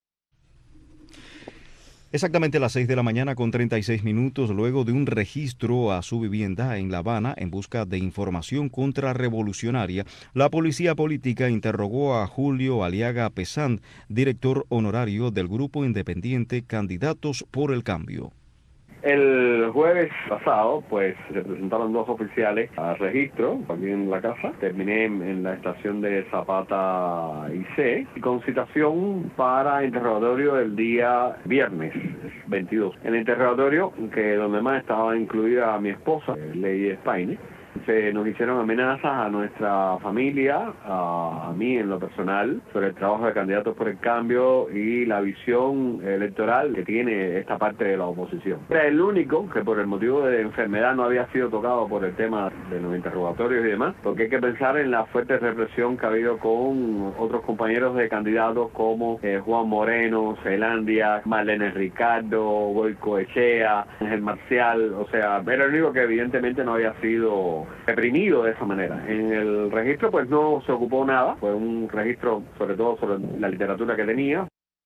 Exactamente a las seis de la mañana con treinta y seis minutos, luego de un registro a su vivienda en La Habana en busca de información contrarrevolucionaria, la policía política interrogó a Julio Aliaga Pesán, director honorario del grupo independiente Candidatos por el Cambio. El jueves pasado, pues, se presentaron dos oficiales a registro, también en la casa. Terminé en, en la estación de Zapata y C, con citación para interrogatorio el día viernes veintidós. En el interrogatorio, que donde más estaba incluida mi esposa, Lady Spaine, se nos hicieron amenazas a nuestra familia, a, a mí en lo personal, sobre el trabajo de Candidatos por el Cambio y la visión electoral que tiene esta parte de la oposición. Era el único que por el motivo de enfermedad no había sido tocado por el tema de los interrogatorios y demás, porque hay que pensar en la fuerte represión que ha habido con otros compañeros de candidatos como eh, Juan Moreno, Zelandia, Marlene Ricardo, Goico Echea, Ángel Marcial. O sea, era el único que evidentemente no había sido reprimido de esa manera. En el registro pues no se ocupó nada, fue un registro sobre todo sobre la literatura que tenía.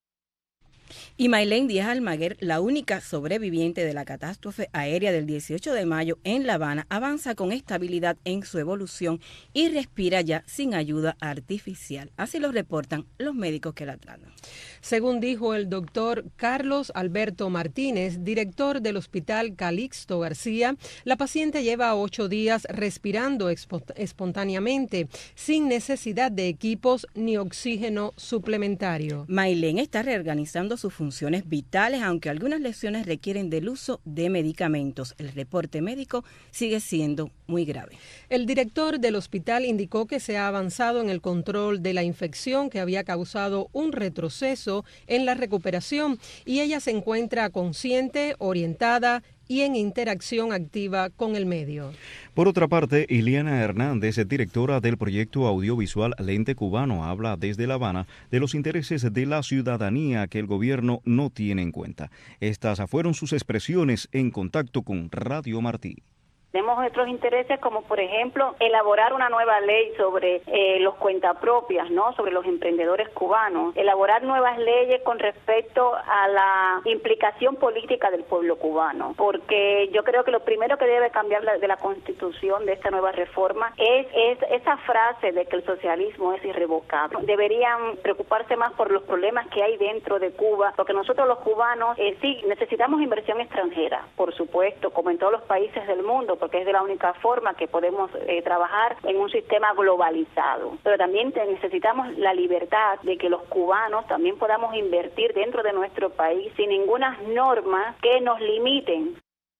Y Maylene Díaz Almaguer, la única sobreviviente de la catástrofe aérea del dieciocho de mayo en La Habana, avanza con estabilidad en su evolución y respira ya sin ayuda artificial. Así lo reportan los médicos que la tratan. Según dijo el doctor Carlos Alberto Martínez, director del Hospital Calixto García, la paciente lleva ocho días respirando espontáneamente, sin necesidad de equipos ni oxígeno suplementario. Maylene está reorganizando sus funciones vitales, aunque algunas lesiones requieren del uso de medicamentos. El reporte médico sigue siendo muy grave. El director del hospital indicó que se ha avanzado en el control de la infección que había causado un retroceso en la recuperación y ella se encuentra consciente, orientada y en interacción activa con el medio. Por otra parte, Iliana Hernández, directora del proyecto audiovisual Lente Cubano, habla desde La Habana de los intereses de la ciudadanía que el gobierno no tiene en cuenta. Estas fueron sus expresiones en contacto con Radio Martí. Tenemos otros intereses como, por ejemplo, elaborar una nueva ley sobre eh, los cuentapropias, ¿no? Sobre los emprendedores cubanos, elaborar nuevas leyes con respecto a la implicación política del pueblo cubano, porque yo creo que lo primero que debe cambiar la, de la Constitución, de esta nueva reforma, es, es esa frase de que el socialismo es irrevocable. Deberían preocuparse más por los problemas que hay dentro de Cuba, porque nosotros los cubanos eh, sí necesitamos inversión extranjera, por supuesto, como en todos los países del mundo, porque es de la única forma que podemos eh, trabajar en un sistema globalizado. Pero también te, necesitamos la libertad de que los cubanos también podamos invertir dentro de nuestro país sin ninguna norma que nos limiten.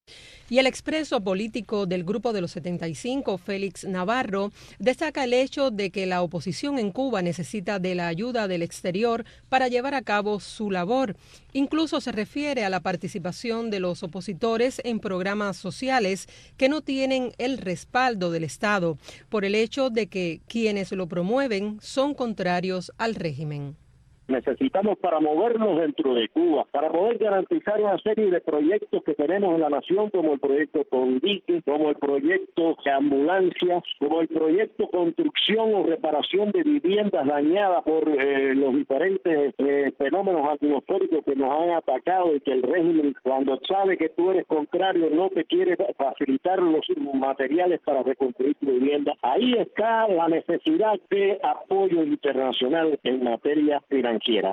Y el expreso político del Grupo de los setenta y cinco, Félix Navarro, destaca el hecho de que la oposición en Cuba necesita de la ayuda del exterior para llevar a cabo su labor. Incluso se refiere a la participación de los opositores en programas sociales que no tienen el respaldo del Estado, por el hecho de que quienes lo promueven son contrarios al régimen. Necesitamos para movernos dentro de Cuba, para poder garantizar una serie de proyectos que tenemos en la nación, como el proyecto Condique, como el proyecto de ambulancias, como el proyecto construcción o reparación de viviendas dañadas por eh, los diferentes eh, fenómenos atmosféricos que nos han atacado y que el régimen, cuando sabe que tú eres contrario, no te quiere facilitar los materiales para reconstruir tu vivienda. Ahí está la necesidad de apoyo internacional en materia financiera. Quiera.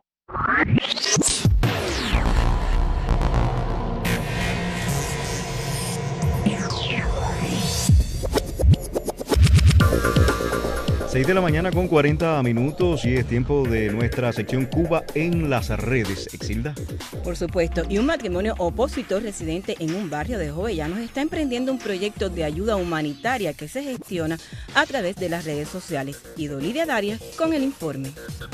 seis de la mañana con cuarenta minutos y es tiempo de nuestra sección Cuba en las redes. Exilda. Por supuesto, y un matrimonio opositor residente en un barrio de Jovellanos está emprendiendo un proyecto de ayuda humanitaria que se gestiona a través de las redes sociales. Y Dolidia Darias con el informe.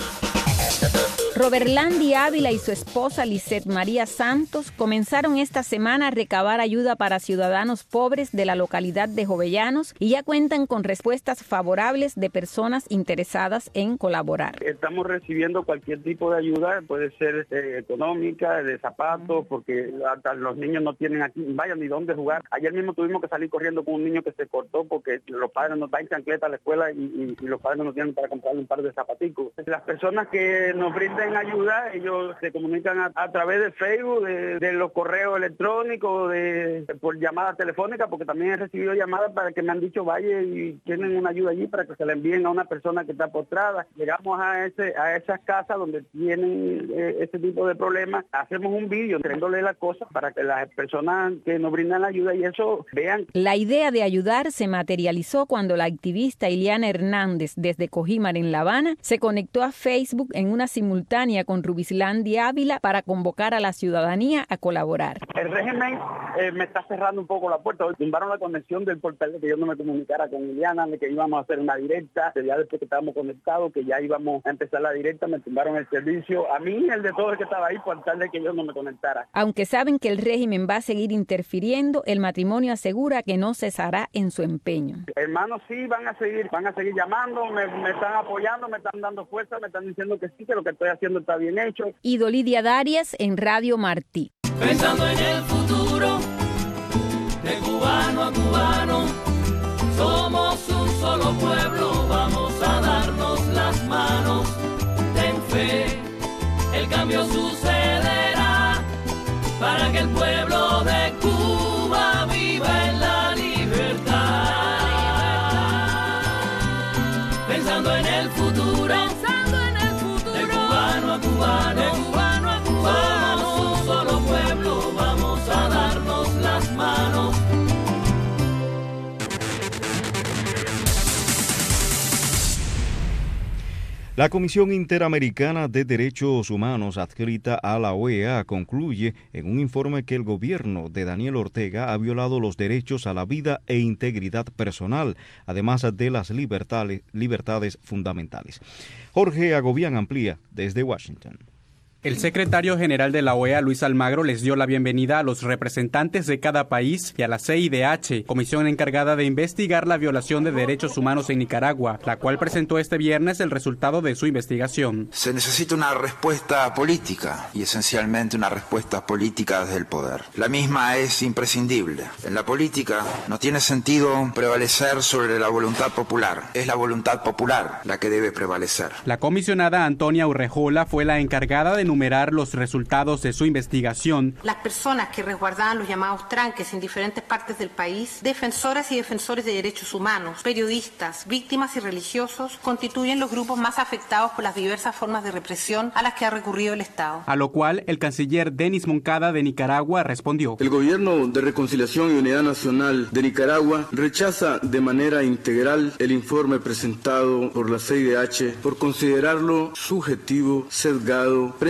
Roberlandi Ávila y su esposa Lisette María Santos comenzaron esta semana a recabar ayuda para ciudadanos pobres de la localidad de Jovellanos y ya cuentan con respuestas favorables de personas interesadas en colaborar. Estamos recibiendo cualquier tipo de ayuda, puede ser eh, económica, de zapatos, porque hasta los niños no tienen aquí, vayan ni dónde jugar. Ayer mismo tuvimos que salir corriendo con un niño que se cortó porque los padres nos dan chancleta a la escuela y, y, y los padres no tienen para comprarle un par de zapaticos. Las personas que nos brindan ayuda, ellos se comunican a, a través de Facebook, de, de los correos electrónicos, de, de por llamada telefónica, porque también he recibido llamadas para que me han dicho vaya y tienen una ayuda allí para que se la envíen a una persona que está postrada. Llegamos a ese a esas casas donde tienen eh, ese tipo de problemas, hacemos un vídeo entregándole la cosa para que las personas que nos brindan la ayuda y eso vean. La idea de ayudar se materializó cuando la activista Iliana Hernández desde Cojímar en La Habana se conectó a Facebook en una simultánea con Rubislandi Ávila para convocar a la ciudadanía a colaborar. El régimen eh, me está cerrando un poco la puerta. Tumbaron la conexión del portal de que yo no me comunicara con Iliana, de que íbamos a hacer una directa, ya después que estábamos conectados, que ya íbamos a empezar la directa, me tumbaron el servicio. A mí, el de todo el que estaba ahí, por tal de que yo no me conectara. Aunque saben que el régimen va a seguir interfiriendo, el matrimonio asegura que no cesará en su empeño. Hermanos, sí, van a seguir, van a seguir llamando, me, me están apoyando, me están dando fuerza, me están diciendo que sí, que lo que estoy haciendo está bien hecho. Y Dolidia Darias en Radio Martí. Pensando en el futuro, de cubano a cubano, somos un solo pueblo, vamos a darnos las manos. Ten fe, el cambio sucederá, para que el pueblo de Cuba viva en la libertad. Pensando en el futuro, cubano a cubano, de cubano a cubano, somos un solo pueblo, vamos a darnos las manos. La Comisión Interamericana de Derechos Humanos adscrita a la O E A concluye en un informe que el gobierno de Daniel Ortega ha violado los derechos a la vida e integridad personal, además de las libertades, libertades fundamentales. Jorge Agobián amplía desde Washington. El secretario general de la O E A, Luis Almagro, les dio la bienvenida a los representantes de cada país y a la C I D H, comisión encargada de investigar la violación de derechos humanos en Nicaragua, la cual presentó este viernes el resultado de su investigación. Se necesita una respuesta política y esencialmente una respuesta política desde el poder. La misma es imprescindible. En la política no tiene sentido prevalecer sobre la voluntad popular. Es la voluntad popular la que debe prevalecer. La comisionada Antonia Urrejola fue la encargada de enumerar los resultados de su investigación. Las personas que resguardaban los llamados tranques en diferentes partes del país, defensoras y defensores de derechos humanos, periodistas, víctimas y religiosos, constituyen los grupos más afectados por las diversas formas de represión a las que ha recurrido el Estado. A lo cual el canciller Denis Moncada de Nicaragua respondió. El Gobierno de Reconciliación y Unidad Nacional de Nicaragua rechaza de manera integral el informe presentado por la C I D H por considerarlo subjetivo, sesgado, prejudicial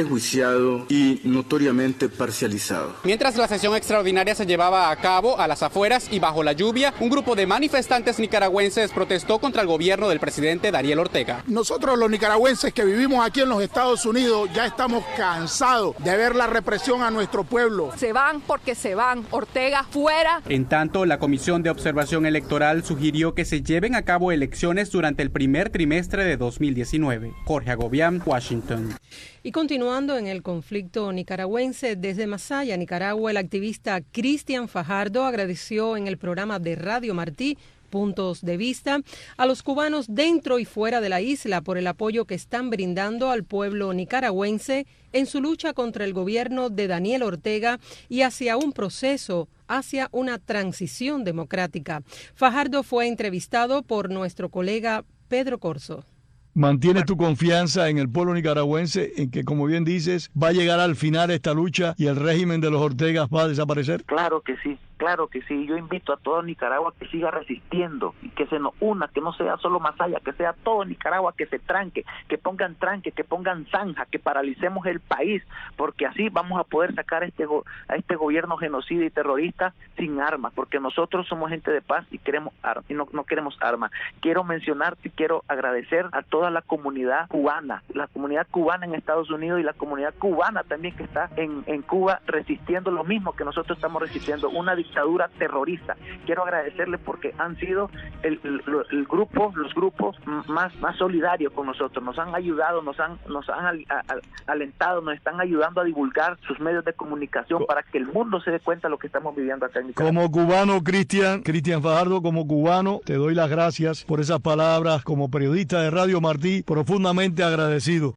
enjuiciado y notoriamente parcializado. Mientras la sesión extraordinaria se llevaba a cabo a las afueras y bajo la lluvia, un grupo de manifestantes nicaragüenses protestó contra el gobierno del presidente Daniel Ortega. Nosotros los nicaragüenses que vivimos aquí en los Estados Unidos ya estamos cansados de ver la represión a nuestro pueblo. Se van porque se van. Ortega fuera. En tanto, la Comisión de Observación Electoral sugirió que se lleven a cabo elecciones durante el primer trimestre de dos mil diecinueve. Jorge Agobián, Washington. Y continuando en el conflicto nicaragüense, desde Masaya, Nicaragua, el activista Cristian Fajardo agradeció en el programa de Radio Martí Puntos de Vista a los cubanos dentro y fuera de la isla por el apoyo que están brindando al pueblo nicaragüense en su lucha contra el gobierno de Daniel Ortega y hacia un proceso hacia una transición democrática. Fajardo fue entrevistado por nuestro colega Pedro Corso. ¿Mantienes tu confianza en el pueblo nicaragüense, en que, como bien dices, va a llegar al final esta lucha y el régimen de los Ortegas va a desaparecer? Claro que sí, claro que sí. Yo invito a todo Nicaragua que siga resistiendo y que se nos una, que no sea solo Masaya, que sea todo Nicaragua que se tranque, que pongan tranque, que pongan zanja, que paralicemos el país, porque así vamos a poder sacar a este, go- a este gobierno genocida y terrorista sin armas, porque nosotros somos gente de paz y queremos armas, y no, no queremos armas. Quiero mencionarte y quiero agradecer a toda la comunidad cubana, la comunidad cubana en Estados Unidos y la comunidad cubana también que está en, en Cuba resistiendo lo mismo que nosotros estamos resistiendo, una dictadura terrorista. Quiero agradecerles porque han sido el, el, el grupo, los grupos más, más solidarios con nosotros, nos han ayudado, nos han, nos han al, al, alentado, nos están ayudando a divulgar sus medios de comunicación para que el mundo se dé cuenta de lo que estamos viviendo acá en Nicaragua. Como cubano, Cristian, Cristian Fajardo, como cubano, te doy las gracias por esas palabras. Como periodista de Radio Martí, profundamente agradecido.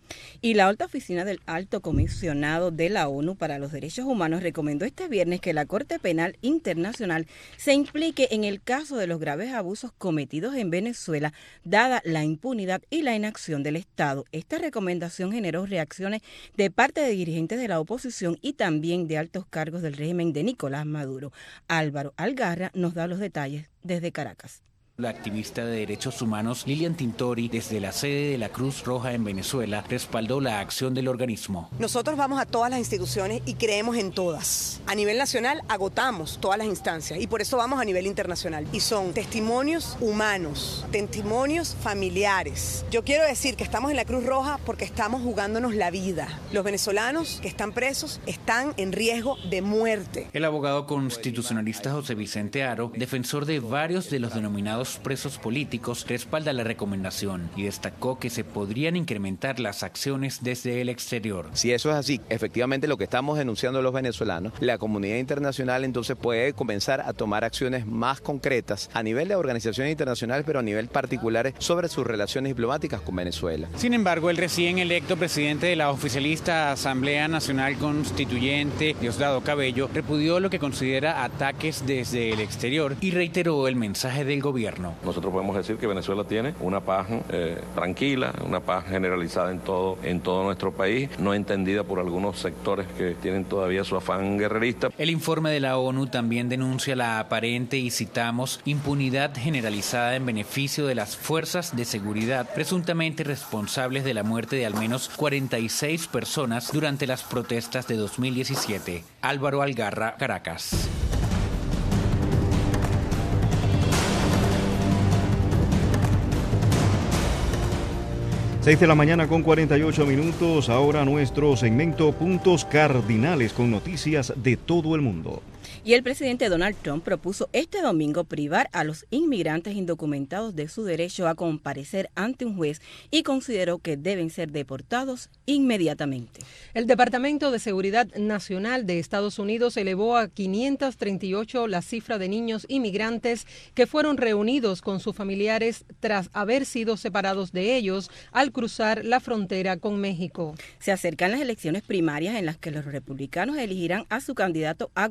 Y la alta oficina del Alto Comisionado de la ONU para los Derechos Humanos recomendó este viernes que la Corte Penal Internacional se implique en el caso de los graves abusos cometidos en Venezuela, dada la impunidad y la inacción del Estado. Esta recomendación generó reacciones de parte de dirigentes de la oposición y también de altos cargos del régimen de Nicolás Maduro. Álvaro Algarra nos da los detalles desde Caracas. La activista de derechos humanos Lilian Tintori, desde la sede de la Cruz Roja en Venezuela, respaldó la acción del organismo. Nosotros vamos a todas las instituciones y creemos en todas. A nivel nacional agotamos todas las instancias y por eso vamos a nivel internacional. Y son testimonios humanos, testimonios familiares. Yo quiero decir que estamos en la Cruz Roja porque estamos jugándonos la vida. Los venezolanos que están presos están en riesgo de muerte. El abogado constitucionalista José Vicente Aro, defensor de varios de los denominados presos políticos, respalda la recomendación y destacó que se podrían incrementar las acciones desde el exterior. Si eso es así, efectivamente lo que estamos denunciando los venezolanos, la comunidad internacional entonces puede comenzar a tomar acciones más concretas a nivel de organizaciones internacionales, pero a nivel particular sobre sus relaciones diplomáticas con Venezuela. Sin embargo, el recién electo presidente de la oficialista Asamblea Nacional Constituyente, Diosdado Cabello, repudió lo que considera ataques desde el exterior y reiteró el mensaje del gobierno. Nosotros podemos decir que Venezuela tiene una paz eh, tranquila, una paz generalizada en todo, en todo nuestro país, no entendida por algunos sectores que tienen todavía su afán guerrerista. El informe de la ONU también denuncia la aparente, y citamos, impunidad generalizada en beneficio de las fuerzas de seguridad presuntamente responsables de la muerte de al menos cuarenta y seis personas durante las protestas de dos mil diecisiete. Álvaro Algarra, Caracas. seis de la mañana con cuarenta y ocho minutos, ahora nuestro segmento Puntos Cardinales con noticias de todo el mundo. Y el presidente Donald Trump propuso este domingo privar a los inmigrantes indocumentados de su derecho a comparecer ante un juez y consideró que deben ser deportados inmediatamente. El Departamento de Seguridad Nacional de Estados Unidos elevó a quinientos treinta y ocho la cifra de niños inmigrantes que fueron reunidos con sus familiares tras haber sido separados de ellos al cruzar la frontera con México. Se acercan las elecciones primarias en las que los republicanos elegirán a su candidato a gobernador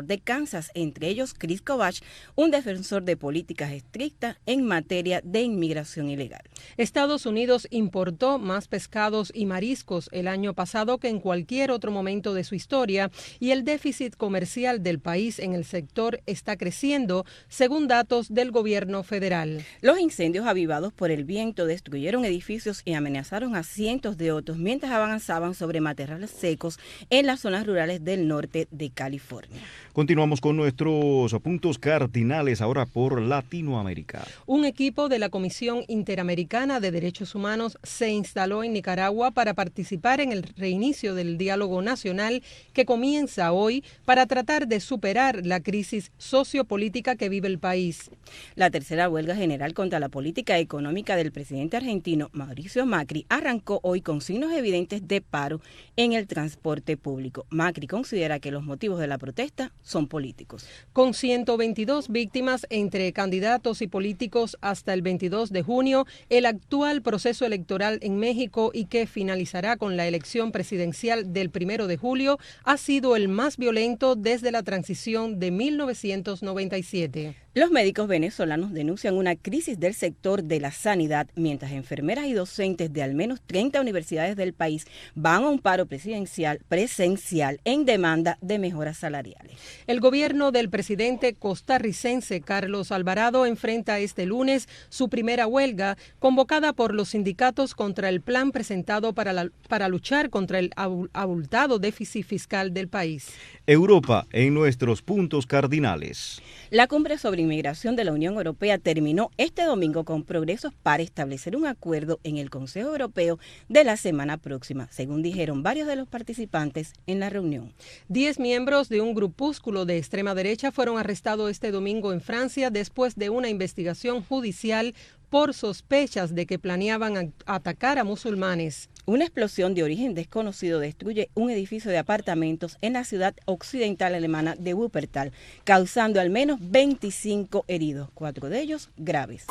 gobernador de Kansas, entre ellos Chris Kovach, un defensor de políticas estrictas en materia de inmigración ilegal. Estados Unidos importó más pescados y mariscos el año pasado que en cualquier otro momento de su historia y el déficit comercial del país en el sector está creciendo, según datos del gobierno federal. Los incendios avivados por el viento destruyeron edificios y amenazaron a cientos de otros mientras avanzaban sobre matorrales secos en las zonas rurales del norte de California. Continuamos con nuestros puntos cardinales ahora por Latinoamérica. Un equipo de la Comisión Interamericana de Derechos Humanos se instaló en Nicaragua para participar en el reinicio del diálogo nacional que comienza hoy para tratar de superar la crisis sociopolítica que vive el país. La tercera huelga general contra la política económica del presidente argentino Mauricio Macri arrancó hoy con signos evidentes de paro en el transporte público. Macri considera que los motivos de la protesta son políticos. Con ciento veintidós víctimas entre candidatos y políticos hasta el veintidós de junio, el actual proceso electoral en México y que finalizará con la elección presidencial del primero de julio ha sido el más violento desde la transición de mil novecientos noventa y siete. Los médicos venezolanos denuncian una crisis del sector de la sanidad, mientras enfermeras y docentes de al menos treinta universidades del país van a un paro presidencial presencial en demanda de mejoras salariales. El gobierno del presidente costarricense Carlos Alvarado enfrenta este lunes su primera huelga, convocada por los sindicatos contra el plan presentado para, la, para luchar contra el abultado déficit fiscal del país. Europa en nuestros puntos cardinales. La cumbre sobre inmigración de la Unión Europea terminó este domingo con progresos para establecer un acuerdo en el Consejo Europeo de la semana próxima, según dijeron varios de los participantes en la reunión. Diez miembros de un grupúsculo de extrema derecha fueron arrestados este domingo en Francia después de una investigación judicial por sospechas de que planeaban atacar a musulmanes. Una explosión de origen desconocido destruye un edificio de apartamentos en la ciudad occidental alemana de Wuppertal, causando al menos veinticinco heridos, cuatro de ellos graves.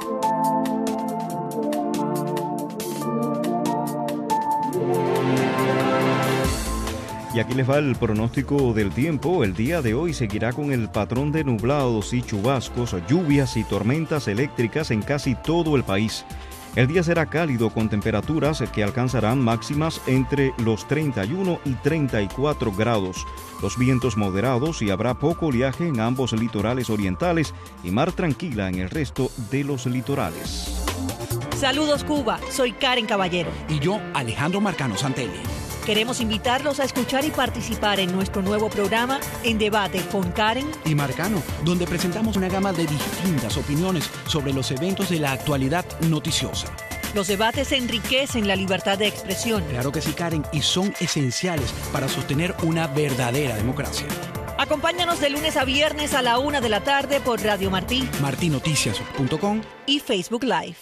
Y aquí les va el pronóstico del tiempo. El día de hoy seguirá con el patrón de nublados y chubascos, lluvias y tormentas eléctricas en casi todo el país. El día será cálido con temperaturas que alcanzarán máximas entre los treinta y uno y treinta y cuatro grados. Los vientos moderados y habrá poco oleaje en ambos litorales orientales y mar tranquila en el resto de los litorales. Saludos Cuba, soy Karen Caballero. Y yo, Alejandro Marcano Santelli. Queremos invitarlos a escuchar y participar en nuestro nuevo programa En Debate con Karen y Marcano, donde presentamos una gama de distintas opiniones sobre los eventos de la actualidad noticiosa. Los debates enriquecen la libertad de expresión. Claro que sí, Karen, y son esenciales para sostener una verdadera democracia. Acompáñanos de lunes a viernes a la una de la tarde por Radio Martí, marti noticias punto com y Facebook Live.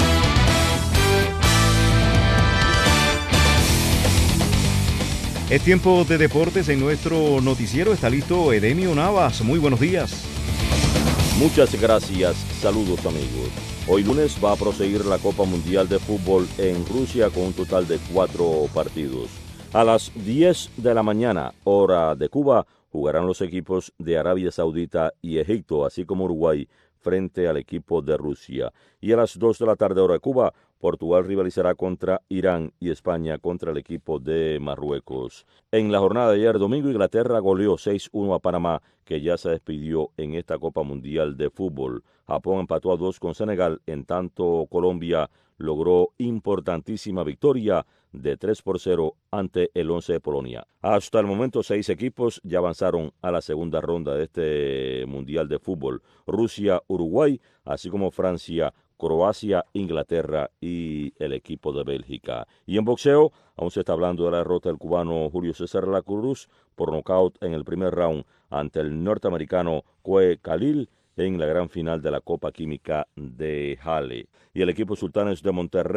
Es tiempo de deportes en nuestro noticiero. Está listo Edemio Navas. Muy buenos días. Muchas gracias. Saludos amigos. Hoy lunes va a proseguir la Copa Mundial de Fútbol en Rusia con un total de cuatro partidos. A las diez de la mañana, hora de Cuba, jugarán los equipos de Arabia Saudita y Egipto, así como Uruguay, frente al equipo de Rusia. Y a las dos de la tarde, hora de Cuba, Portugal rivalizará contra Irán y España contra el equipo de Marruecos. En la jornada de ayer domingo, Inglaterra goleó seis uno a Panamá, que ya se despidió en esta Copa Mundial de Fútbol. Japón empató a dos con Senegal, en tanto Colombia logró importantísima victoria de tres por cero ante el once de Polonia. Hasta el momento, seis equipos ya avanzaron a la segunda ronda de este Mundial de Fútbol. Rusia, Uruguay, así como Francia, Croacia, Inglaterra y el equipo de Bélgica. Y en boxeo, aún se está hablando de la derrota del cubano Julio César La Cruz por nocaut en el primer round ante el norteamericano Coe Khalil en la gran final de la Copa Química de Halle. Y el equipo Sultanes de Monterrey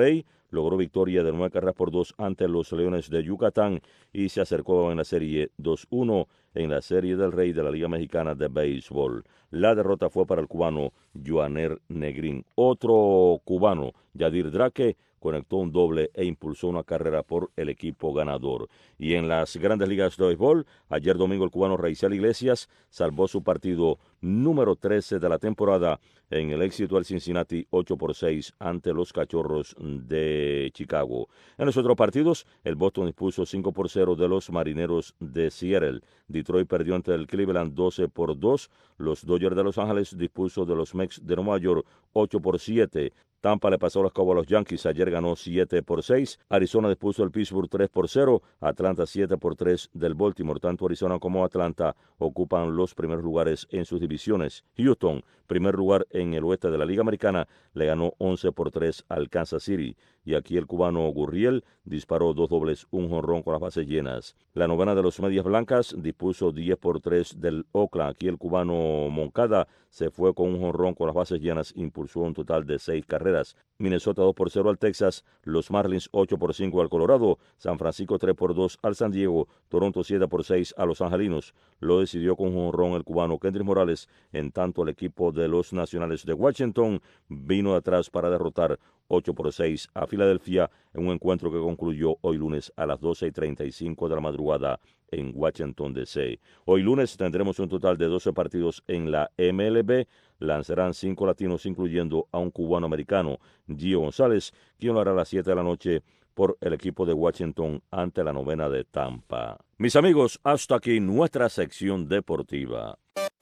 logró victoria de nueve carreras por dos ante los Leones de Yucatán y se acercó en la serie dos uno en la Serie del Rey de la Liga Mexicana de Béisbol. La derrota fue para el cubano Joaner Negrín. Otro cubano, Yadir Drake, conectó un doble e impulsó una carrera por el equipo ganador. Y en las grandes ligas de béisbol, ayer domingo el cubano Raisel Iglesias salvó su partido número trece de la temporada en el éxito del Cincinnati ocho por seis ante los Cachorros de Chicago. En los otros partidos, el Boston dispuso cinco por cero de los Marineros de Seattle. Detroit perdió ante el Cleveland doce por dos. Los Dodgers de Los Ángeles dispuso de los Mets de Nueva York ocho por siete. Tampa le pasó las cobas a los Yankees, ayer ganó siete por seis. Arizona dispuso el Pittsburgh tres por cero. Atlanta siete por tres del Baltimore. Tanto Arizona como Atlanta ocupan los primeros lugares en sus divisiones. Houston, primer lugar en el oeste de la Liga Americana, le ganó once por tres al Kansas City. Y aquí el cubano Gurriel disparó dos dobles, un jonrón con las bases llenas. La novena de los Medias Blancas dispuso diez por tres del Oakland. Aquí el cubano Moncada se fue con un jonrón con las bases llenas, impulsó un total de seis carreras. Minnesota dos por cero al Texas, los Marlins ocho por cinco al Colorado, San Francisco tres por dos al San Diego, Toronto siete por seis a los Angelinos. Lo decidió con un jonrón el cubano Kendrick Morales, en tanto el equipo de los Nacionales de Washington vino de atrás para derrotar ocho por seis a Filadelfia en un encuentro que concluyó hoy lunes a las doce y treinta y cinco de la madrugada en Washington, D C Hoy lunes tendremos un total de doce partidos en la M L B. Lanzarán cinco latinos, incluyendo a un cubano americano, Gio González, quien lo hará a las siete de la noche por el equipo de Washington ante la novena de Tampa. Mis amigos, hasta aquí nuestra sección deportiva.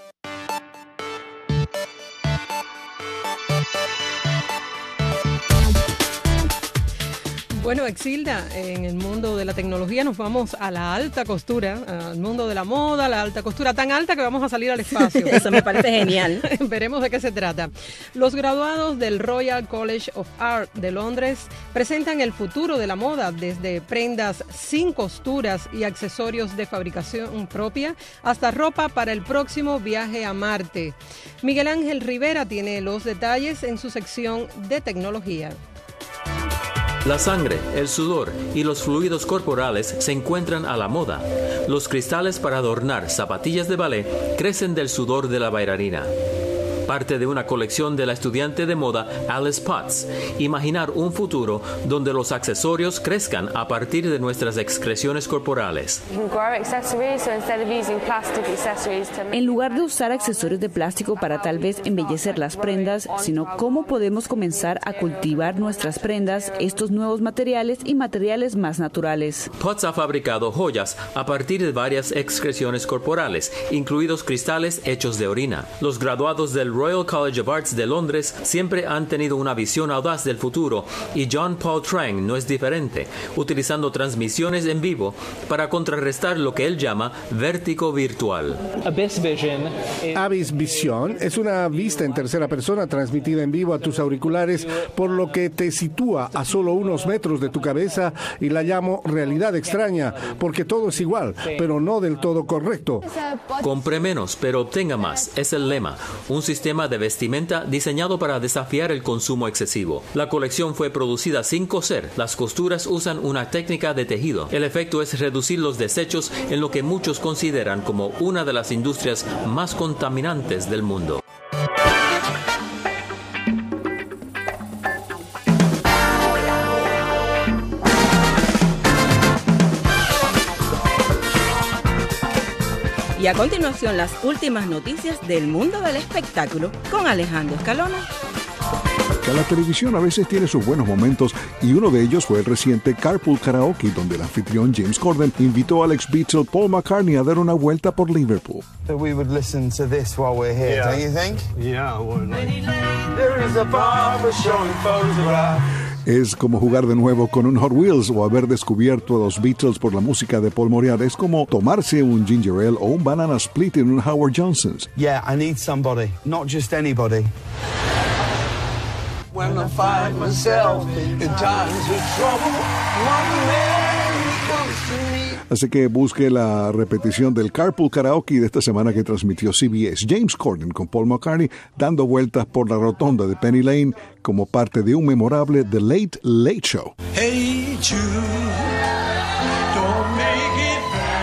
Bueno, Exilda, en el mundo de la tecnología nos vamos a la alta costura, al mundo de la moda, la alta costura tan alta que vamos a salir al espacio. Eso me parece genial. Veremos de qué se trata. Los graduados del Royal College of Art de Londres presentan el futuro de la moda, desde prendas sin costuras y accesorios de fabricación propia hasta ropa para el próximo viaje a Marte. Miguel Ángel Rivera tiene los detalles en su sección de tecnología. La sangre, el sudor y los fluidos corporales se encuentran a la moda. Los cristales para adornar zapatillas de ballet crecen del sudor de la bailarina. Parte de una colección de la estudiante de moda Alice Potts, imaginar un futuro donde los accesorios crezcan a partir de nuestras excreciones corporales. En lugar de usar accesorios de plástico para tal vez embellecer las prendas, sino cómo podemos comenzar a cultivar nuestras prendas, estos nuevos materiales y materiales más naturales. Potts ha fabricado joyas a partir de varias excreciones corporales, incluidos cristales hechos de orina. Los graduados del Royal College of Arts de Londres siempre han tenido una visión audaz del futuro y John Paul Trang no es diferente, utilizando transmisiones en vivo para contrarrestar lo que él llama vértigo virtual. Abyss Vision es una vista en tercera persona transmitida en vivo a tus auriculares, por lo que te sitúa a solo unos metros de tu cabeza, y la llamo realidad extraña, porque todo es igual, pero no del todo correcto. Compre menos, pero obtenga más, es el lema. Un sistema de vestimenta diseñado para desafiar el consumo excesivo. La colección fue producida sin coser. Las costuras usan una técnica de tejido. El efecto es reducir los desechos en lo que muchos consideran como una de las industrias más contaminantes del mundo. Y a continuación, las últimas noticias del mundo del espectáculo con Alejandro Escalona. La televisión a veces tiene sus buenos momentos, y uno de ellos fue el reciente Carpool Karaoke, donde el anfitrión James Corden invitó al ex Beatle Paul McCartney a dar una vuelta por Liverpool. We would listen to this while we're here, yeah. Don't you think? Yeah, I would. There is a barber showing photographs. Es como jugar de nuevo con un Hot Wheels o haber descubierto a los Beatles por la música de Paul Moriarty. Es como tomarse un ginger ale o un banana split en un Howard Johnson's. Yeah, I need somebody, not just anybody. When I find myself in times of trouble, one man comes to me. Así que busque la repetición del Carpool Karaoke de esta semana que transmitió C B S. James Corden con Paul McCartney dando vueltas por la rotonda de Penny Lane como parte de un memorable The Late Late Show. Hey Jude, don't make it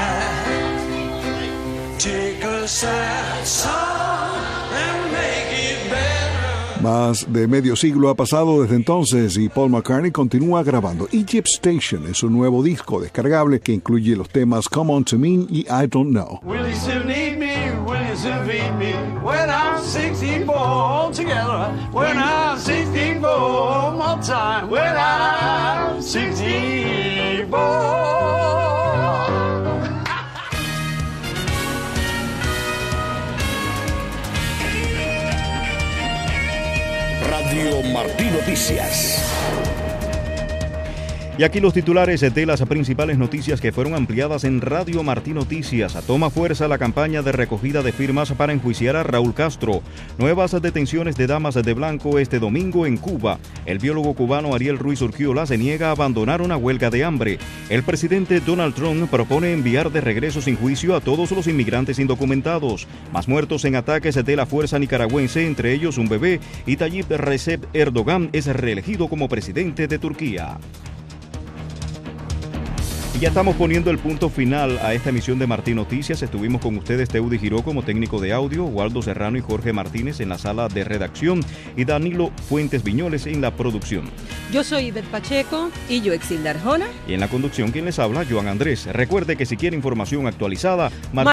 bad. Take a sad song and make it better. Más de medio siglo ha pasado desde entonces y Paul McCartney continúa grabando. Egypt Station es un nuevo disco descargable que incluye los temas Come On To Me y I Don't Know. Will you still need me? Will you still feed me? When I'm sixty-four all together. When I'm sixty-four, one more time. When I'm sixty-four. Radio Martí Noticias. Y aquí los titulares de las principales noticias que fueron ampliadas en Radio Martí Noticias. Toma fuerza la campaña de recogida de firmas para enjuiciar a Raúl Castro. Nuevas detenciones de damas de blanco este domingo en Cuba. El biólogo cubano Ariel Ruiz Urquiola se niega a abandonar una huelga de hambre. El presidente Donald Trump propone enviar de regreso sin juicio a todos los inmigrantes indocumentados. Más muertos en ataques de la fuerza nicaragüense, entre ellos un bebé, y Tayyip Recep Erdogan es reelegido como presidente de Turquía. Y ya estamos poniendo el punto final a esta emisión de Martí Noticias. Estuvimos con ustedes Teudy Giró como técnico de audio, Waldo Serrano y Jorge Martínez en la sala de redacción y Danilo Fuentes Viñoles en la producción. Yo soy Ivette Pacheco. Y yo, Exilda Arjona. Y en la conducción, quien les habla, Joan Andrés. Recuerde que si quiere información actualizada,